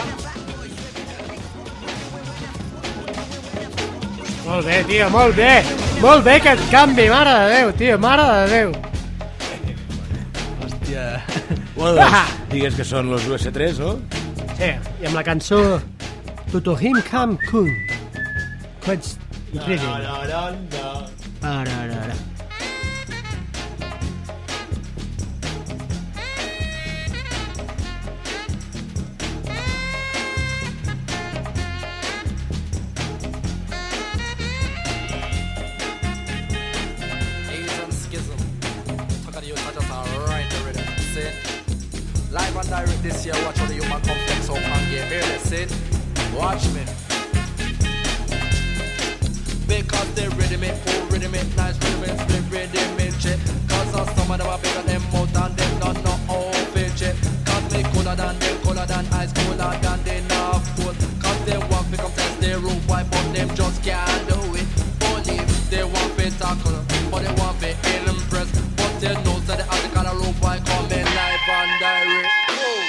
Molt bé, tio, molt bé. Molt bé que et canvi, mare de Déu, tio, mare de Déu. Hòstia. Bueno, doncs, digues que són los U S tres, no? Sí, i amb la cançó Tutohim Kam Kun. Quets Reading. Ara, ara, ara. Asian schism. Talk of the youth, I just alright the rhythm. See? Live and direct this year, watch how the human complex out and get barely see? Watch me. Because they rhythm it, cool rhythm it, nice rhythm it, split rhythm it, shit. Cause uh, some of them are bigger than mouth and them don't know how fit shit. Cause me cooler than them, cooler than ice, cooler than they North Pole. Cause they want to come test their root, why but them just can't do it. Only they want to tackle, but they want to impress. But they know that the African root boy coming live and direct. Oh.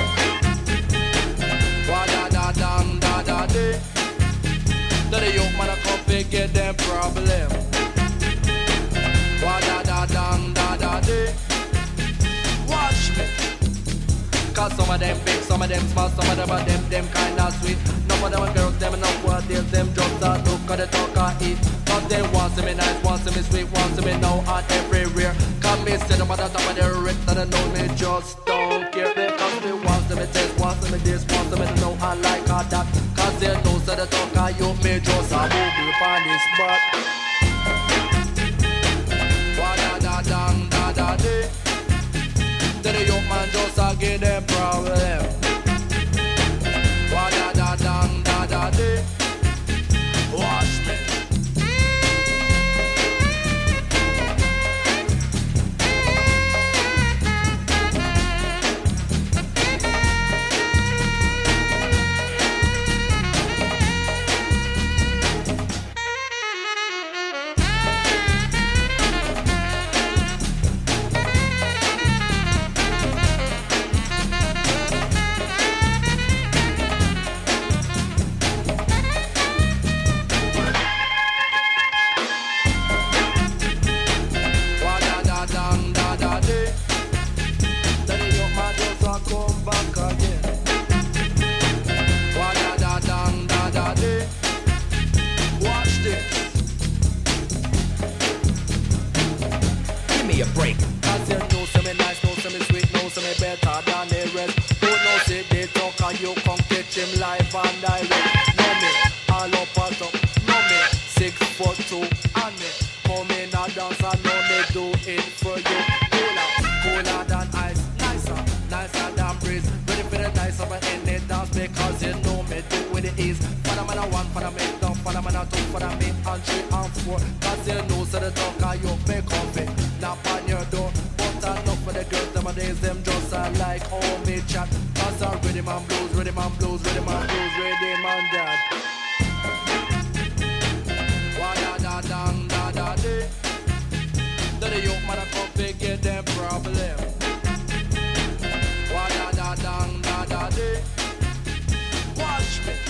Wa da da dam da da day. That the young man a come figure them problem. Wa da da dam da da day. Watch me. Cause some of them big, some of them small, some of them are them, them kinda sweet. None of them are girls, them enough what deals, them just a look at the talk and eat. Cause they want to me nice, want to me sweet, want to me now and everywhere. Cause me sit them at the top of their wrist and they know me just don't care. Because me want to me taste, want to me this, want to me know and like all that. Cause they know that the talk and you me just a move upon this spot. Wa da da dam da da day. Then the young man just a give them problem. Wa da da dam da da day. Watch me. breeze. Ready for the night, summer in the dance because you know me do with the ease. Follow me now one, follow me down, follow me now two, follow me and three and four. Cause you know so the talk are you pay comfy. Knock on your door, but enough for the girls nowadays, them just are like all me chat. Cause I'm ready man blues, ready man blues, ready man blues, ready man dad. Wa da da dang da da day. Then the young man a come figure them problem. Wa da da dang da da day. Watch me.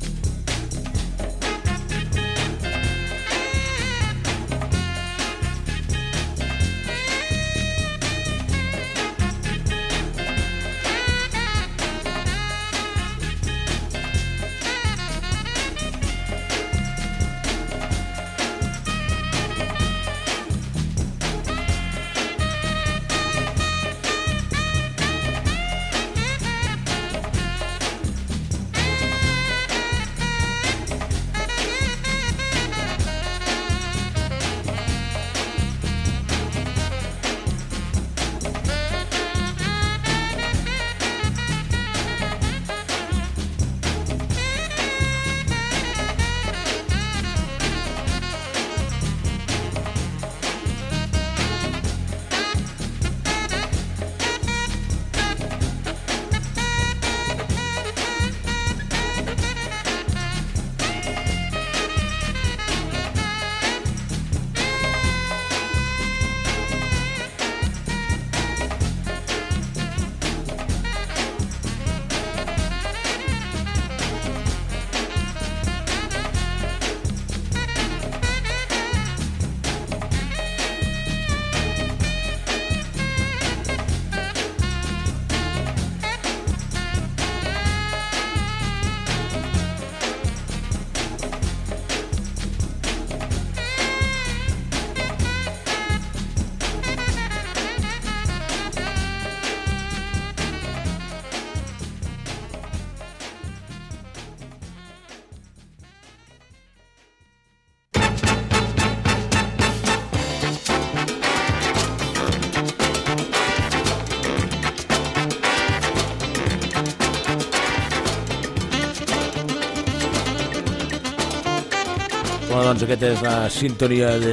Bueno, doncs aquesta és la sintonia de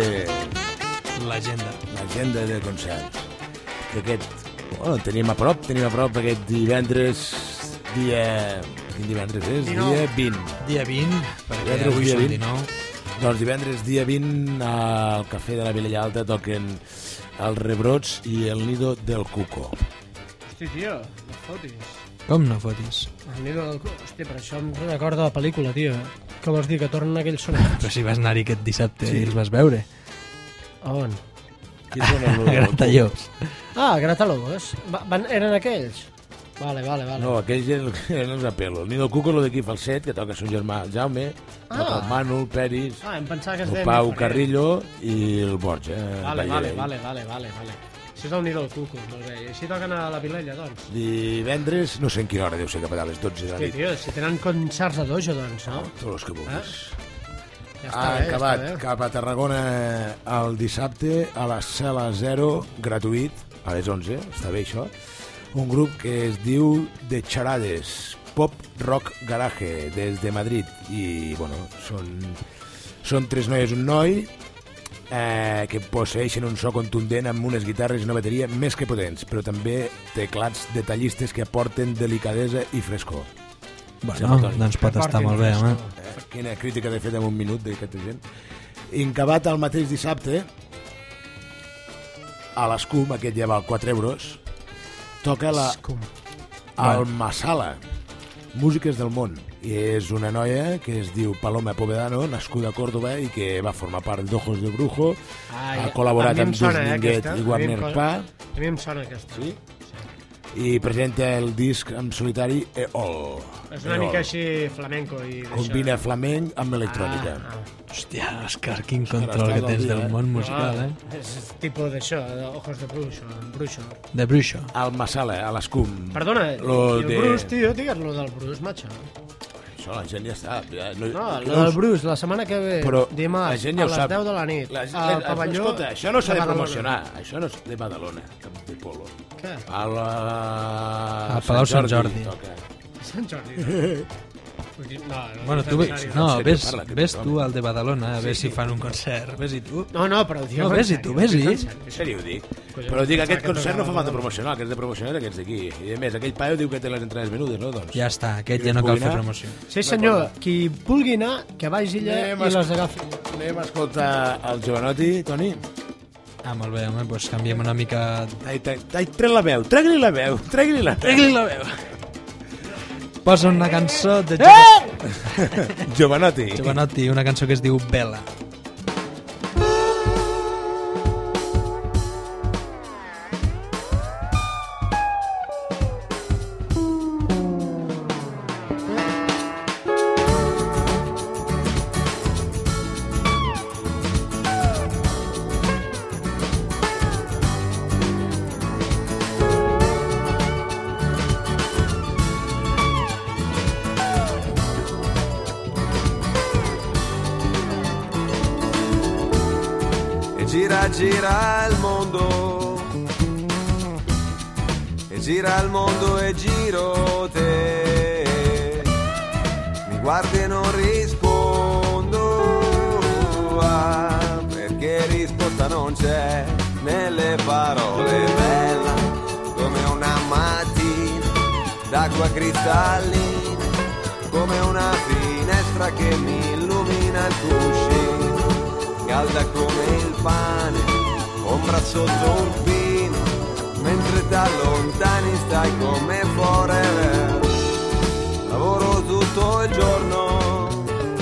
L'agenda. l'agenda de concerts. Que aquest, bueno, tenim a prop, tenim a prop aquest divendres, dia... Quin divendres és? dinou. Dia vint. Dia vint, perquè Divendres, avui dia som vint. dinou. Doncs divendres, dia vint, al Cafè de la Vilella Alta toquen els Rebrots i el Nido del Cuco. Hosti, tio, no fotis. Com no fotis? El nido del cuco. Hosti, per això em recorda la pel·lícula, tio. Què vols dir, que tornen aquells sonets? Però si vas anar-hi aquest dissabte Sí. i els vas veure. On? Quins són els A Gratallops. Ah, Gratalobos. Va, van, eren aquells? Vale, vale, vale. No, aquells eren, eren els apel·los. El Nido del Cuco és el d'aquí Falset, que toca son germà el Jaume, Ah. toca el Manu, el Peris, Ah, em pensava que es el deien Pau diferent. Carrillo i el Borja. eh, Vale, vale, Ballarell. vale, vale, vale, vale. Això és el nido del cuco, molt bé. I així toquen a la Vilella, doncs. Divendres, no sé en quina hora deu ser, cap a les dotze de la Sí, nit. tio, si tenen concerts a dojo, doncs, no? Tots els que vulguis. Ja Ha bé, acabat ja està bé. cap a Tarragona el dissabte a la Sala Zero, gratuït, a les onze, està bé això. Un grup que es diu The Charades, Pop Rock Garage, des de Madrid. I, bueno, són, són tres noies i un noi eh, que posseeixen un so contundent amb unes guitarres i una bateria més que potents, però també teclats detallistes que aporten delicadesa i frescor. Bueno, doncs pot estar molt bé, home. Eh, quina crítica de fet en un minut d'aquesta gent. Incabat el mateix dissabte a l'Escum, aquest ja val quatre euros, toca la Escum. Almasala, Músiques del món, i és una noia que es diu Paloma Povedano, nascuda a Córdoba i que va formar part d'Ojos de Brujo, Ai, ha col·laborat a mi em amb sona, Dus eh, Ninguet aquesta. i A mi Warner em co- Pa, A mi em sona aquesta. sí? I presenta el disc en solitari E-All. És una mica així flamenco i d'això. Combina flamenc amb electrònica. Ah, Hòstia, Òscar, quin control estàs que al tens dia, del eh? món ah. musical, eh? Ah, és tipus d'això, d'ojos de bruixo, bruixo. De Bruixo. Almasala, a l'Escum. Perdona, Lo i el de- Bruce, tio, digues lo del Bruce, macho. Això la gent ja està. Ja, no, No, lo del Bruce, la setmana que ve, Però dimarts, la gent ja a ho les sap. deu de la nit, La, al la, pavelló escolta, això no s'ha de Badalona. promocionar. Això no és de Badalona, cap de polo. Què? A la... a Palau Sant Jordi. toca. Sant Jordi. No, no, Bueno, tu, no, ves, no, no, sèrio, ves, parla, que ves tothom. tu al de Badalona, a veure si fan un concert. Ves-hi tu. no, no, però No, vés-hi tu, vés-hi. En sèrio ho dic. Però dic, aquest concert no fa falta promocionar, aquest de promocionar aquests d'aquí. I a més, aquell paio diu que té les entrades venudes, no? Doncs Ja està, aquest ja no cal fer promoció. Sí, senyor, qui vulgui anar, que vagi allà Anem i a- les agafi. anem a escoltar el Jovanotti, Toni. Ah, molt bé, home, doncs canviem una mica... Ai, ai, ai, tret la veu, tregui la veu, tregui la veu. Tregui la veu. Posa una cançó de Eh! Jovanotti. Jovanotti, una cançó que es diu Bella. E gira, gira il mondo, e gira il mondo e giro te. Mi guardi e non rispondo, ah, perché risposta non c'è nelle parole. Bella come una mattina d'acqua cristallina, come una finestra che mi illumina il cuscino, calda come il pane, ombra sotto un pino, mentre da lontani stai come forever. Lavoro tutto il giorno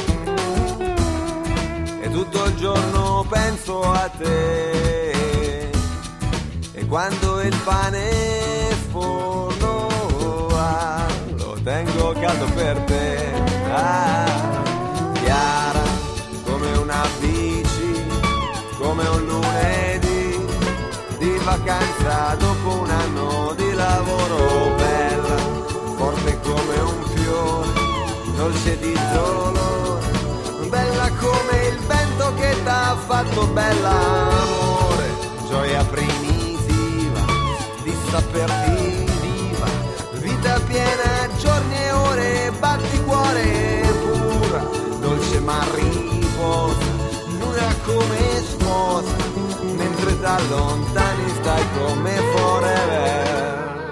e tutto il giorno penso a te, e quando il pane forno ah, lo tengo caldo per te. Ah, chiara come una bici, come un lunedì di vacanza dopo un anno di lavoro. Bella, forte come un fiore, dolce di dolore, bella come il vento che t'ha fatto bella. Amore, gioia primitiva di saperti viva, vita piena, giorni e ore, batti cuore pura, dolce ma riposa, nuda come sposa, mentre da lontani stai come forever.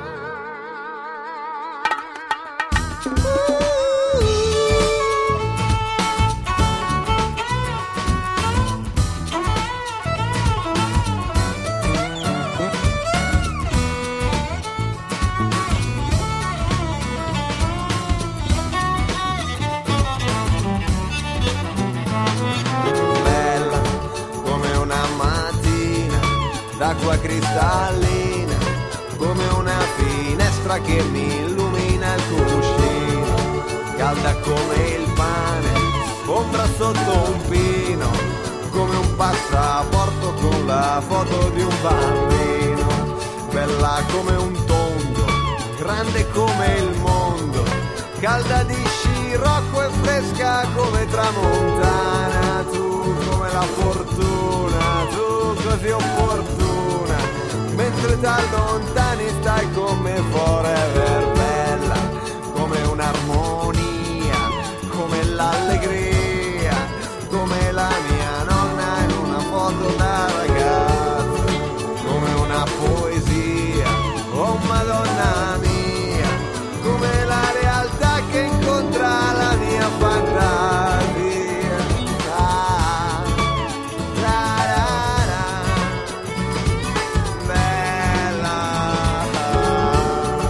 Bella come una mattina d'acqua cristallina, come una finestra che mi illumina il cuscino, calda come il pane, ombra sotto un pino, come un passaporto con la foto di un bambino. Bella come un tondo, grande come il mondo, calda di scirocco e fresca come tramontana. Tu come la fortuna, tu così opportuna, mentre da lontani stai come forever. Bella come un'armonia, come l'allegria, come la mia nonna in una foto da ragazza, come una poesia, oh Madonna mia, come la realtà che incontra la mia fantasia. Ah, la, la, la, bella.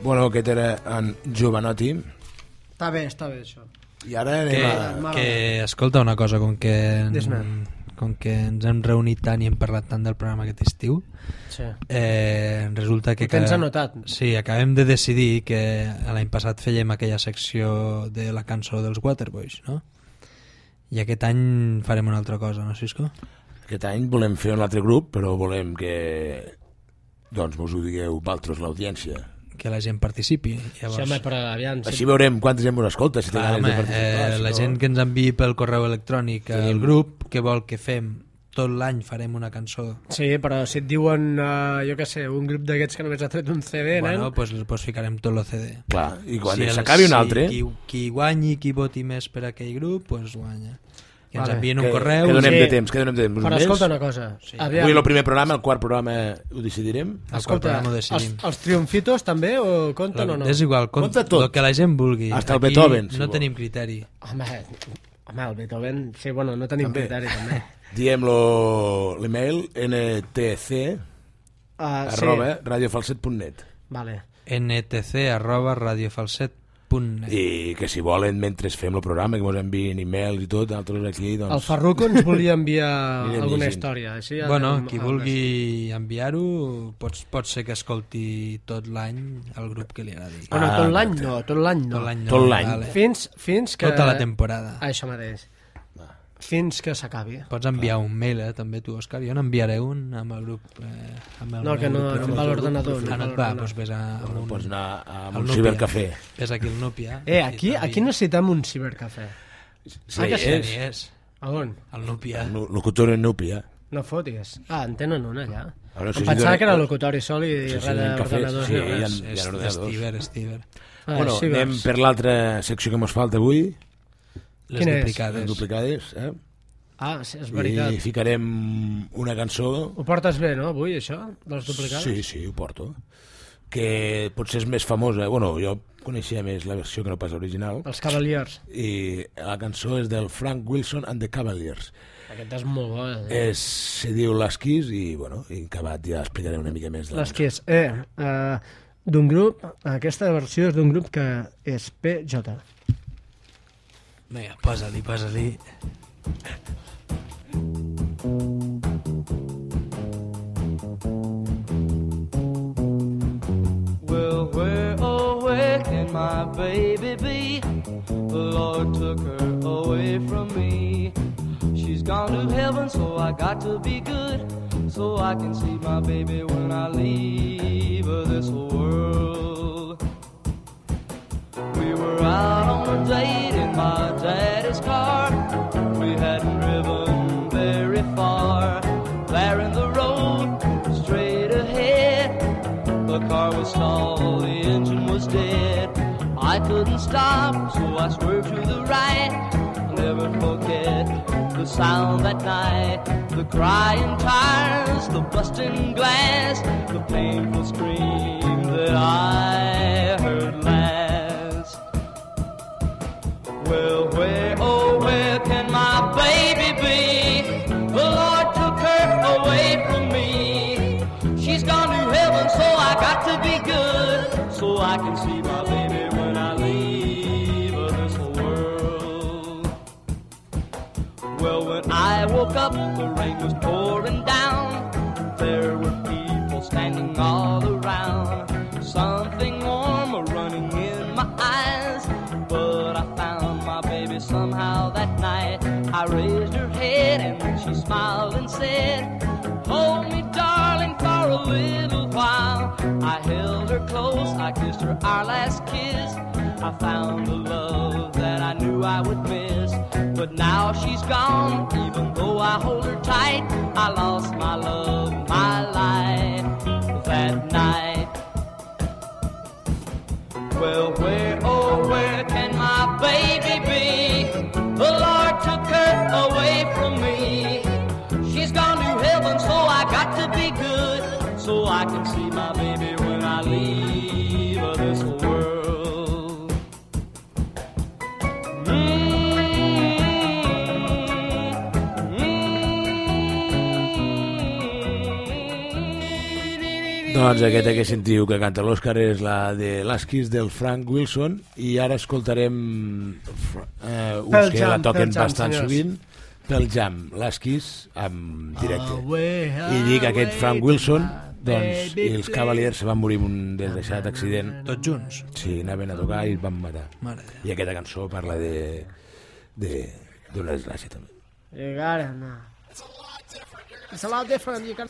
Bueno, aquest era en Jovanotti. Està bé, està bé, això. I ara anem Que, a... que escolta una cosa, com que, Dis-me. com que ens hem reunit tant i hem parlat tant del programa aquest estiu, Sí. eh, resulta que... Ho tens que- anotat? Sí, acabem de decidir que l'any passat fèiem aquella secció de la cançó dels Waterboys, no? I aquest any farem una altra cosa, no, Cisco? Aquest any volem fer un altre grup, però volem que... Doncs mos ho digueu vosaltres, l'audiència. Que la gent participi. Llavors, Sí, home, però aviam... Si... Així veurem quanta gent mos escolta, si té clar, ganes home, de participar. eh, si la no- gent que ens enviï pel correu electrònic al Tenim- grup que vol que fem tot l'any farem una cançó. Sí, però si et diuen, uh, jo què sé, un grup d'aquests que només ha tret un C D, Bueno, nen... pues, pues ficarem tot el C D. Clar, i quan el- s'acabi un si altre... Qui, qui guanyi, qui voti més per aquell grup, pues guanya. Que ens Vale. envien un que, correu. que donem sí. de temps, que donem de temps. Però Més? escolta una cosa. Sí. Aviam, Avui el primer programa, el quart programa ho decidirem. El escolta, programa ho els, decidim. els triomfitos també o compten o no? És igual, Compta compta tot. el que la gent vulgui. Hasta el Aquí Beethoven, si no vol. tenim criteri. Home, home, el Beethoven... Sí, bueno, no tenim També. criteri, també. Diem lo- l'email ntc Uh, arroba radiofalset punt net. Vale. ntc arroba radiofalset punt net. I que si volen, mentre fem el programa, que ens enviïn emails i tot, altres aquí, doncs... El Farruko ens volia enviar Anirem alguna llegint. història. Així ja Bueno, anem qui a- vulgui enviar-ho pot, pot ser que escolti tot l'any el grup que li agradi. Bueno, Ah, tot l'any exacte. no, tot l'any no. Tot l'any no, Tot l'any. vale. Fins, fins que... Tota la temporada. Ah, això mateix. Fins que s'acabi. Pots enviar un mail, eh, també tu, Òscar. Jo n'enviaré un amb el grup... Eh, amb el No, que meu no, grup no va a l'ordenador. no Ah, no va a et va, l'ordenador. doncs vés a, a un, Pots anar a al un Núpia. cibercafè. Vés aquí al Núpia. Eh, i aquí, t'envia. aquí necessitem un cibercafè. Sí, Ah, que sí? és. Ni és. A on? Al Núpia. El locutor en Núpia. No fotis. Ah, en tenen un allà. Ara, Em si pensava dona- que era locutori sol i Sí, sí, res en cafès, d'ordenadors. sí, ni hi ha- res. hi ha És, és ordenadors. Stiver, és Stiver. Ah, Bueno, cibers. anem per l'altra secció que ens falta avui, Les Quina és? duplicades. les duplicades, eh? Ah, sí, és veritat. I ficarem una cançó... Ho portes bé, no, avui, això, dels duplicades? Sí, sí, ho porto. Que potser és més famosa. Bueno, jo coneixia més la versió que no pas l'original. Els Cavaliers. I la cançó és del Frank Wilson and the Cavaliers. Aquest és molt bo. Eh? És, se diu Les Kiss i, bueno, i acabat ja explicaré una mica més. de la Les que és, eh, eh, d'un grup, aquesta versió és d'un grup que és P J. Vinga, posa-li, posa-li. Well, where, oh, where can my baby be? The Lord took her away from me. She's gone to heaven, so I got to be good, so I can see my baby when I leave this world. We were out on a date in my daddy's car. We hadn't driven very far. There in the road, straight ahead, the car was stalled, the engine was dead. I couldn't stop, so I swerved to the right. I'll never forget the sound that night, the crying tires, the busting glass, the painful scream that I heard last. Well, where, oh, where can my baby be? The Lord took her away from me. She's gone to heaven, so I got to be good, so I can see my baby when I leave this world. Well, when I woke up, the rain was pouring down. There were people standing all around. Something warm running in my eyes, but I found my baby somehow that night. I raised her head and then she smiled and said, hold me, darling, for a little while. I held her close, I kissed her our last kiss. I found the love that I knew I would miss. But now she's gone, even though I hold her tight. I lost my love, my life that night. Well, where, oh, where can my baby be? The Lord took her away from me. She's gone to heaven, so I got to be good, so I can see my baby when I leave this world. Mm-hmm. Doncs aquesta que sentiu que canta l'Òscar és la de l'Esquís del Frank Wilson i ara escoltarem eh, uns Pearl que Jam, la toquen Pearl Jam, bastant senyors. sovint, Pearl Jam, l'Esquís en directe. I dic aquest Frank Wilson, doncs, i els Cavaliers se van morir en un desgraciat accident. Tots junts? Sí, anaven a tocar i es van matar. Mare de Déu. I aquesta cançó parla de de d'una desgràcia també. You gotta know. It's a lot different. You can...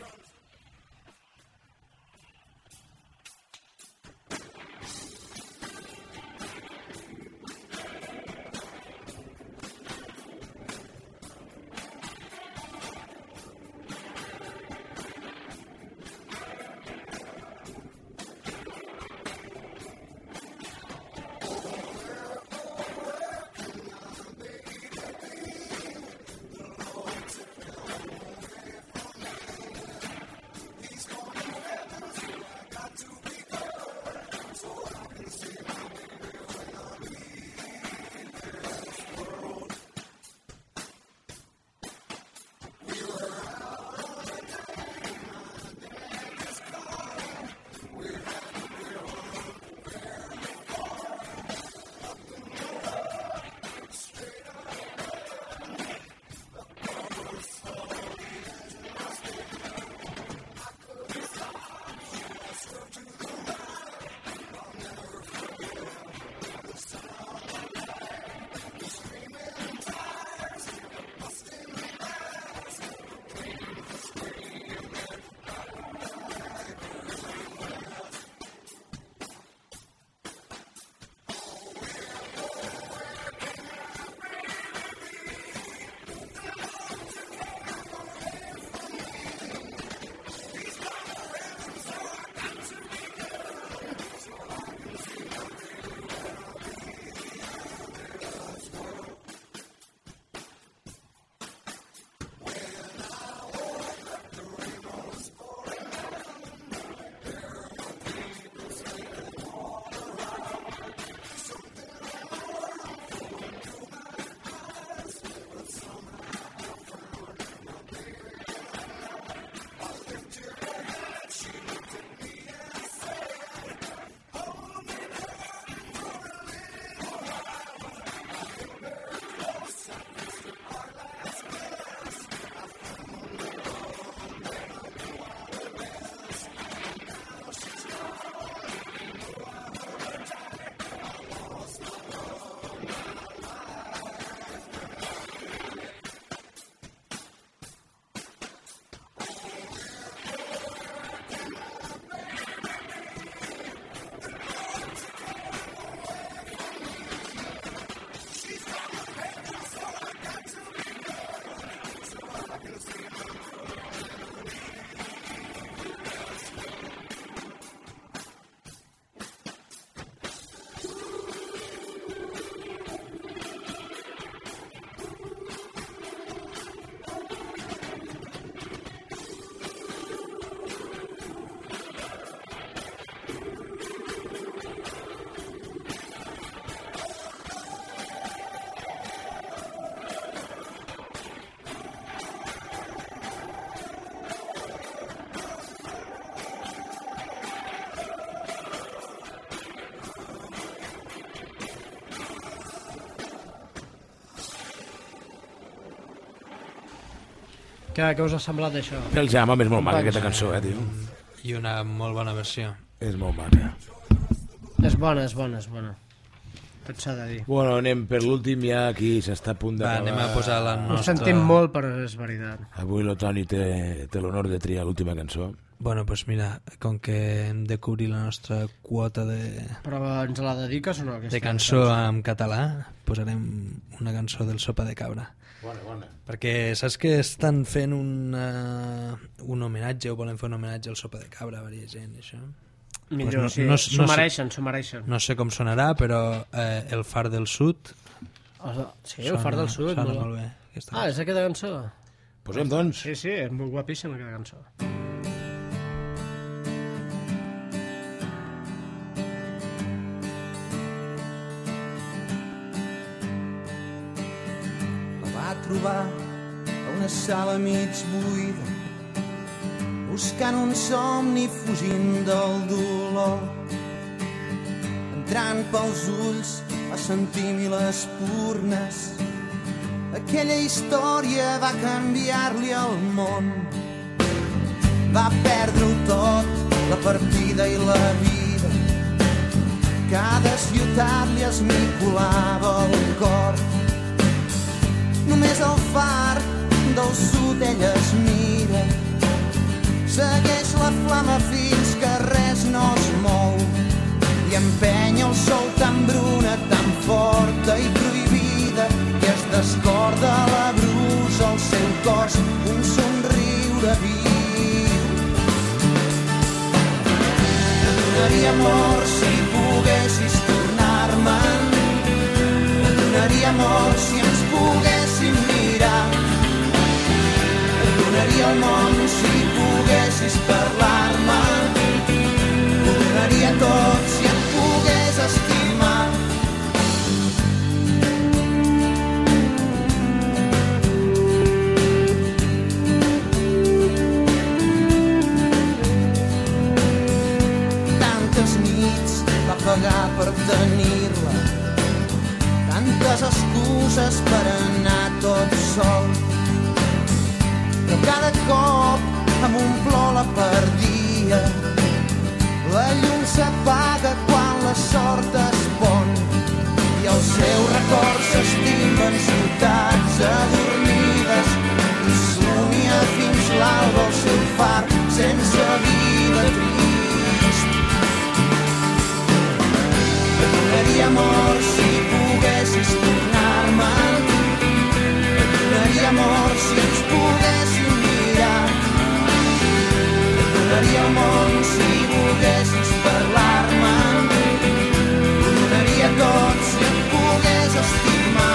Què, què us ha semblat això? Pearl Jam, home, és molt maca aquesta cançó, eh, tio. I una molt bona versió. És molt maca. És bona, és bona, és bona. Tot s'ha de dir. Bueno, anem per l'últim, ja aquí s'està a punt Va, d'acabar. anem a posar la Ho nostra... sentim molt, però és veritat. Avui el Toni té, té l'honor de triar l'última cançó. Bueno, doncs pues mira, com que hem de cobrir la nostra quota de, Però ens la dediques o no? Aquesta de cançó en català, posarem una cançó del Sopa de Cabra. Bona, bona. Perquè saps que estan fent una, un homenatge, o volen fer un homenatge al Sopa de Cabra a varia gent, això? Millor, Pues sí, no, no, s'ho no, mereixen, s'ho mereixen. No sé com sonarà, però eh, el Far del Sud... Sí, el Far del Sud. Sona molt... molt bé. Aquesta Ah, és aquesta cançó? Posem, doncs. Sí, sí, és molt guapíssima aquesta cançó. La va trobar a una sala mig buida, buscant un somni fugint del dolor, entrant pels ulls a sentir mil espurnes. Aquella història va canviar-li el món, va perdre-ho tot, la partida i la vida. Cada ciutat li esmicolava el cor. Només el far del sud ella es mira, segueix la flama fins que res no es mou i empenya el sol tan bruna, tan forta i prohibida que es descorda la brusa al seu cos, un somriure viu. Donaria amor si poguessis tornar-me'n, donaria amor si ens poguéssim mirar, donaria el món si poguessis parlar-me, donaria tot si et pogués estimar. Pagar per tenir-la, tantes excuses per anar tot sol, però cada cop amb un plor la perdia. La llum s'apaga quan la sort es pon i el seu record s'estima en ciutats adormides i somia fins l'alba el seu far sense vida trist. Donaria amor si poguessis tornar-me'n, donaria amor si ens poguéssim mirar, donaria el món si volguessis parlar-me, donaria tot si et pogués estimar.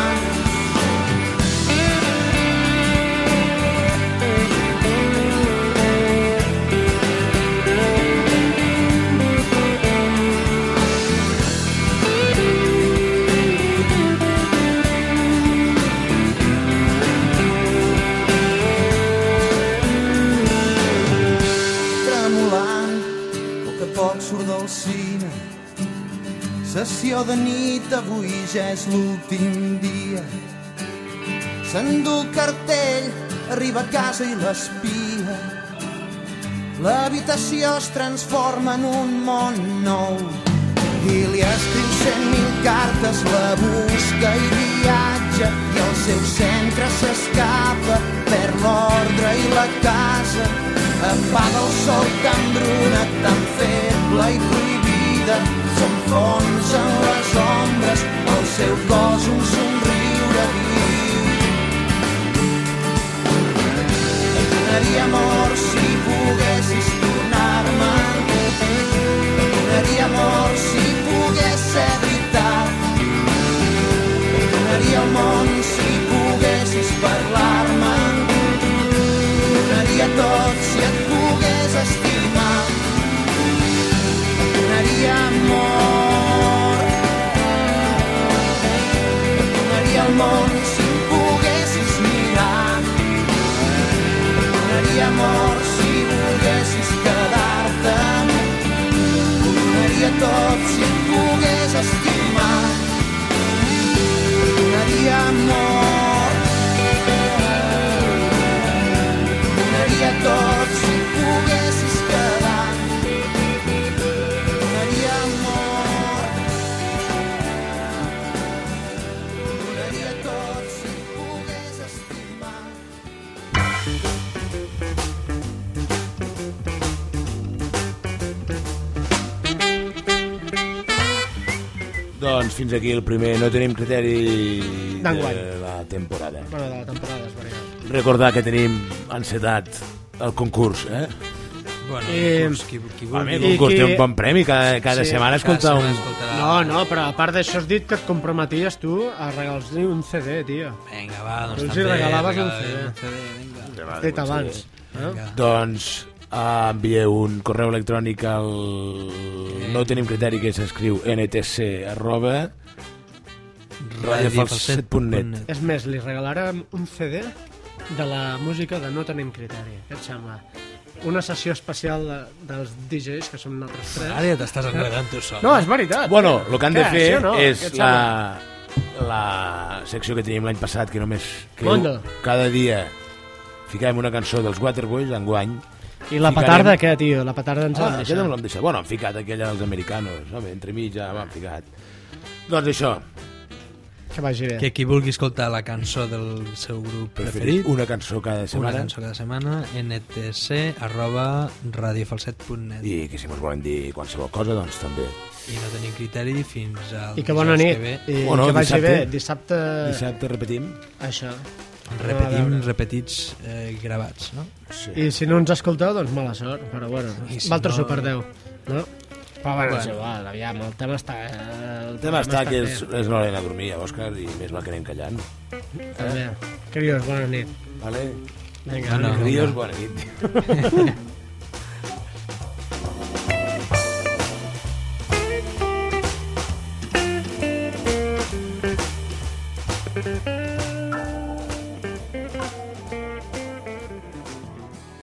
Surt del cine, sessió de nit, avui ja és l'últim dia. S'endú el cartell, arriba a casa i l'espia. L'habitació es transforma en un món nou i li escriu cent mil cartes, la busca i viatja i el seu centre s'escapa, perd l'ordre i la casa. Apaga el sol tan bruna, tan feble i prohibida, s'enfonsen les ombres, al seu cos un somriure viu. Donaria amor si poguessis tornar-me, donaria amor si pogués ser veritat, donaria el món si poguessis parlar-me, donaria tot si et pogués estimar, donaria amor, donaria el món si em poguessis mirar, donaria amor si volguessis quedar-te, donaria tot si et pogués estimar, donaria amor, donaria tot si et poguessis quedar, donaria amor, donaria tot si et pogués estimar. Doncs fins aquí el primer No tenim criteri d'enguany de la temporada. Bueno, de la temporada, és veritat. Recordar que tenim encetat el concurs, eh? Bueno, Eh, concurs, qui, qui A mi, vulgui. el concurs qui- té un bon premi, cada, cada Sí, setmana Cada escolta setmana un... escoltarà- No, no, però a part d'això has dit que et comprometies tu a regalar-los un C D, tio. Vinga, va, doncs Tu els hi també regalaves un regalaré C D. un C D, vinga. Has dit abans. Eh? Vinga. Doncs uh, envieu un correu electrònic al... No tenim criteri, que s'escriu ntc arroba radiofalset punt net. És més, li regalarem un C D de la música de No tenim criteri. Què et sembla? una sessió especial de, dels D Js, que som nosaltres tres. Ara ja t'estàs enredant tu sol. No, és veritat. Bueno, el que han de Què, fer sí o no? és Què et la, la secció que teníem l'any passat, que només que Mondo. cada dia ficàvem una cançó dels Waterboys, enguany. I la petarda, què, tio? La petarda ens Ah, l'han aquesta no deixat. l'hem deixat. Bueno, han ficat aquella dels americanos, home, entremig ja m'han ficat. Doncs això, Que vagi bé. Que qui vulgui escoltar la cançó del seu grup preferit, preferit, una cançó cada una setmana. cançó cada setmana, ntc arroba radiofalset punt net. I que si ens volen dir qualsevol cosa, doncs també. I no tenim criteri fins al I que bona dijous nit. ve. I Bueno, que vagi dissabte. bé. Dissabte... Dissabte repetim. Això. Repetim, A veure. repetits eh, gravats, no? Sí. I si no ens escolteu, doncs mala sort. Però bueno, I si vosaltres no- ho perdeu. No? Però bueno, Bueno. és igual, aviam, el tema està... El, El tema està que és, bé. és l'hora d'anar a dormir, Òscar, i més la que anem callant. També. Crios, bona nit. Vale? Vinga, No, no. Adiós, bona nit.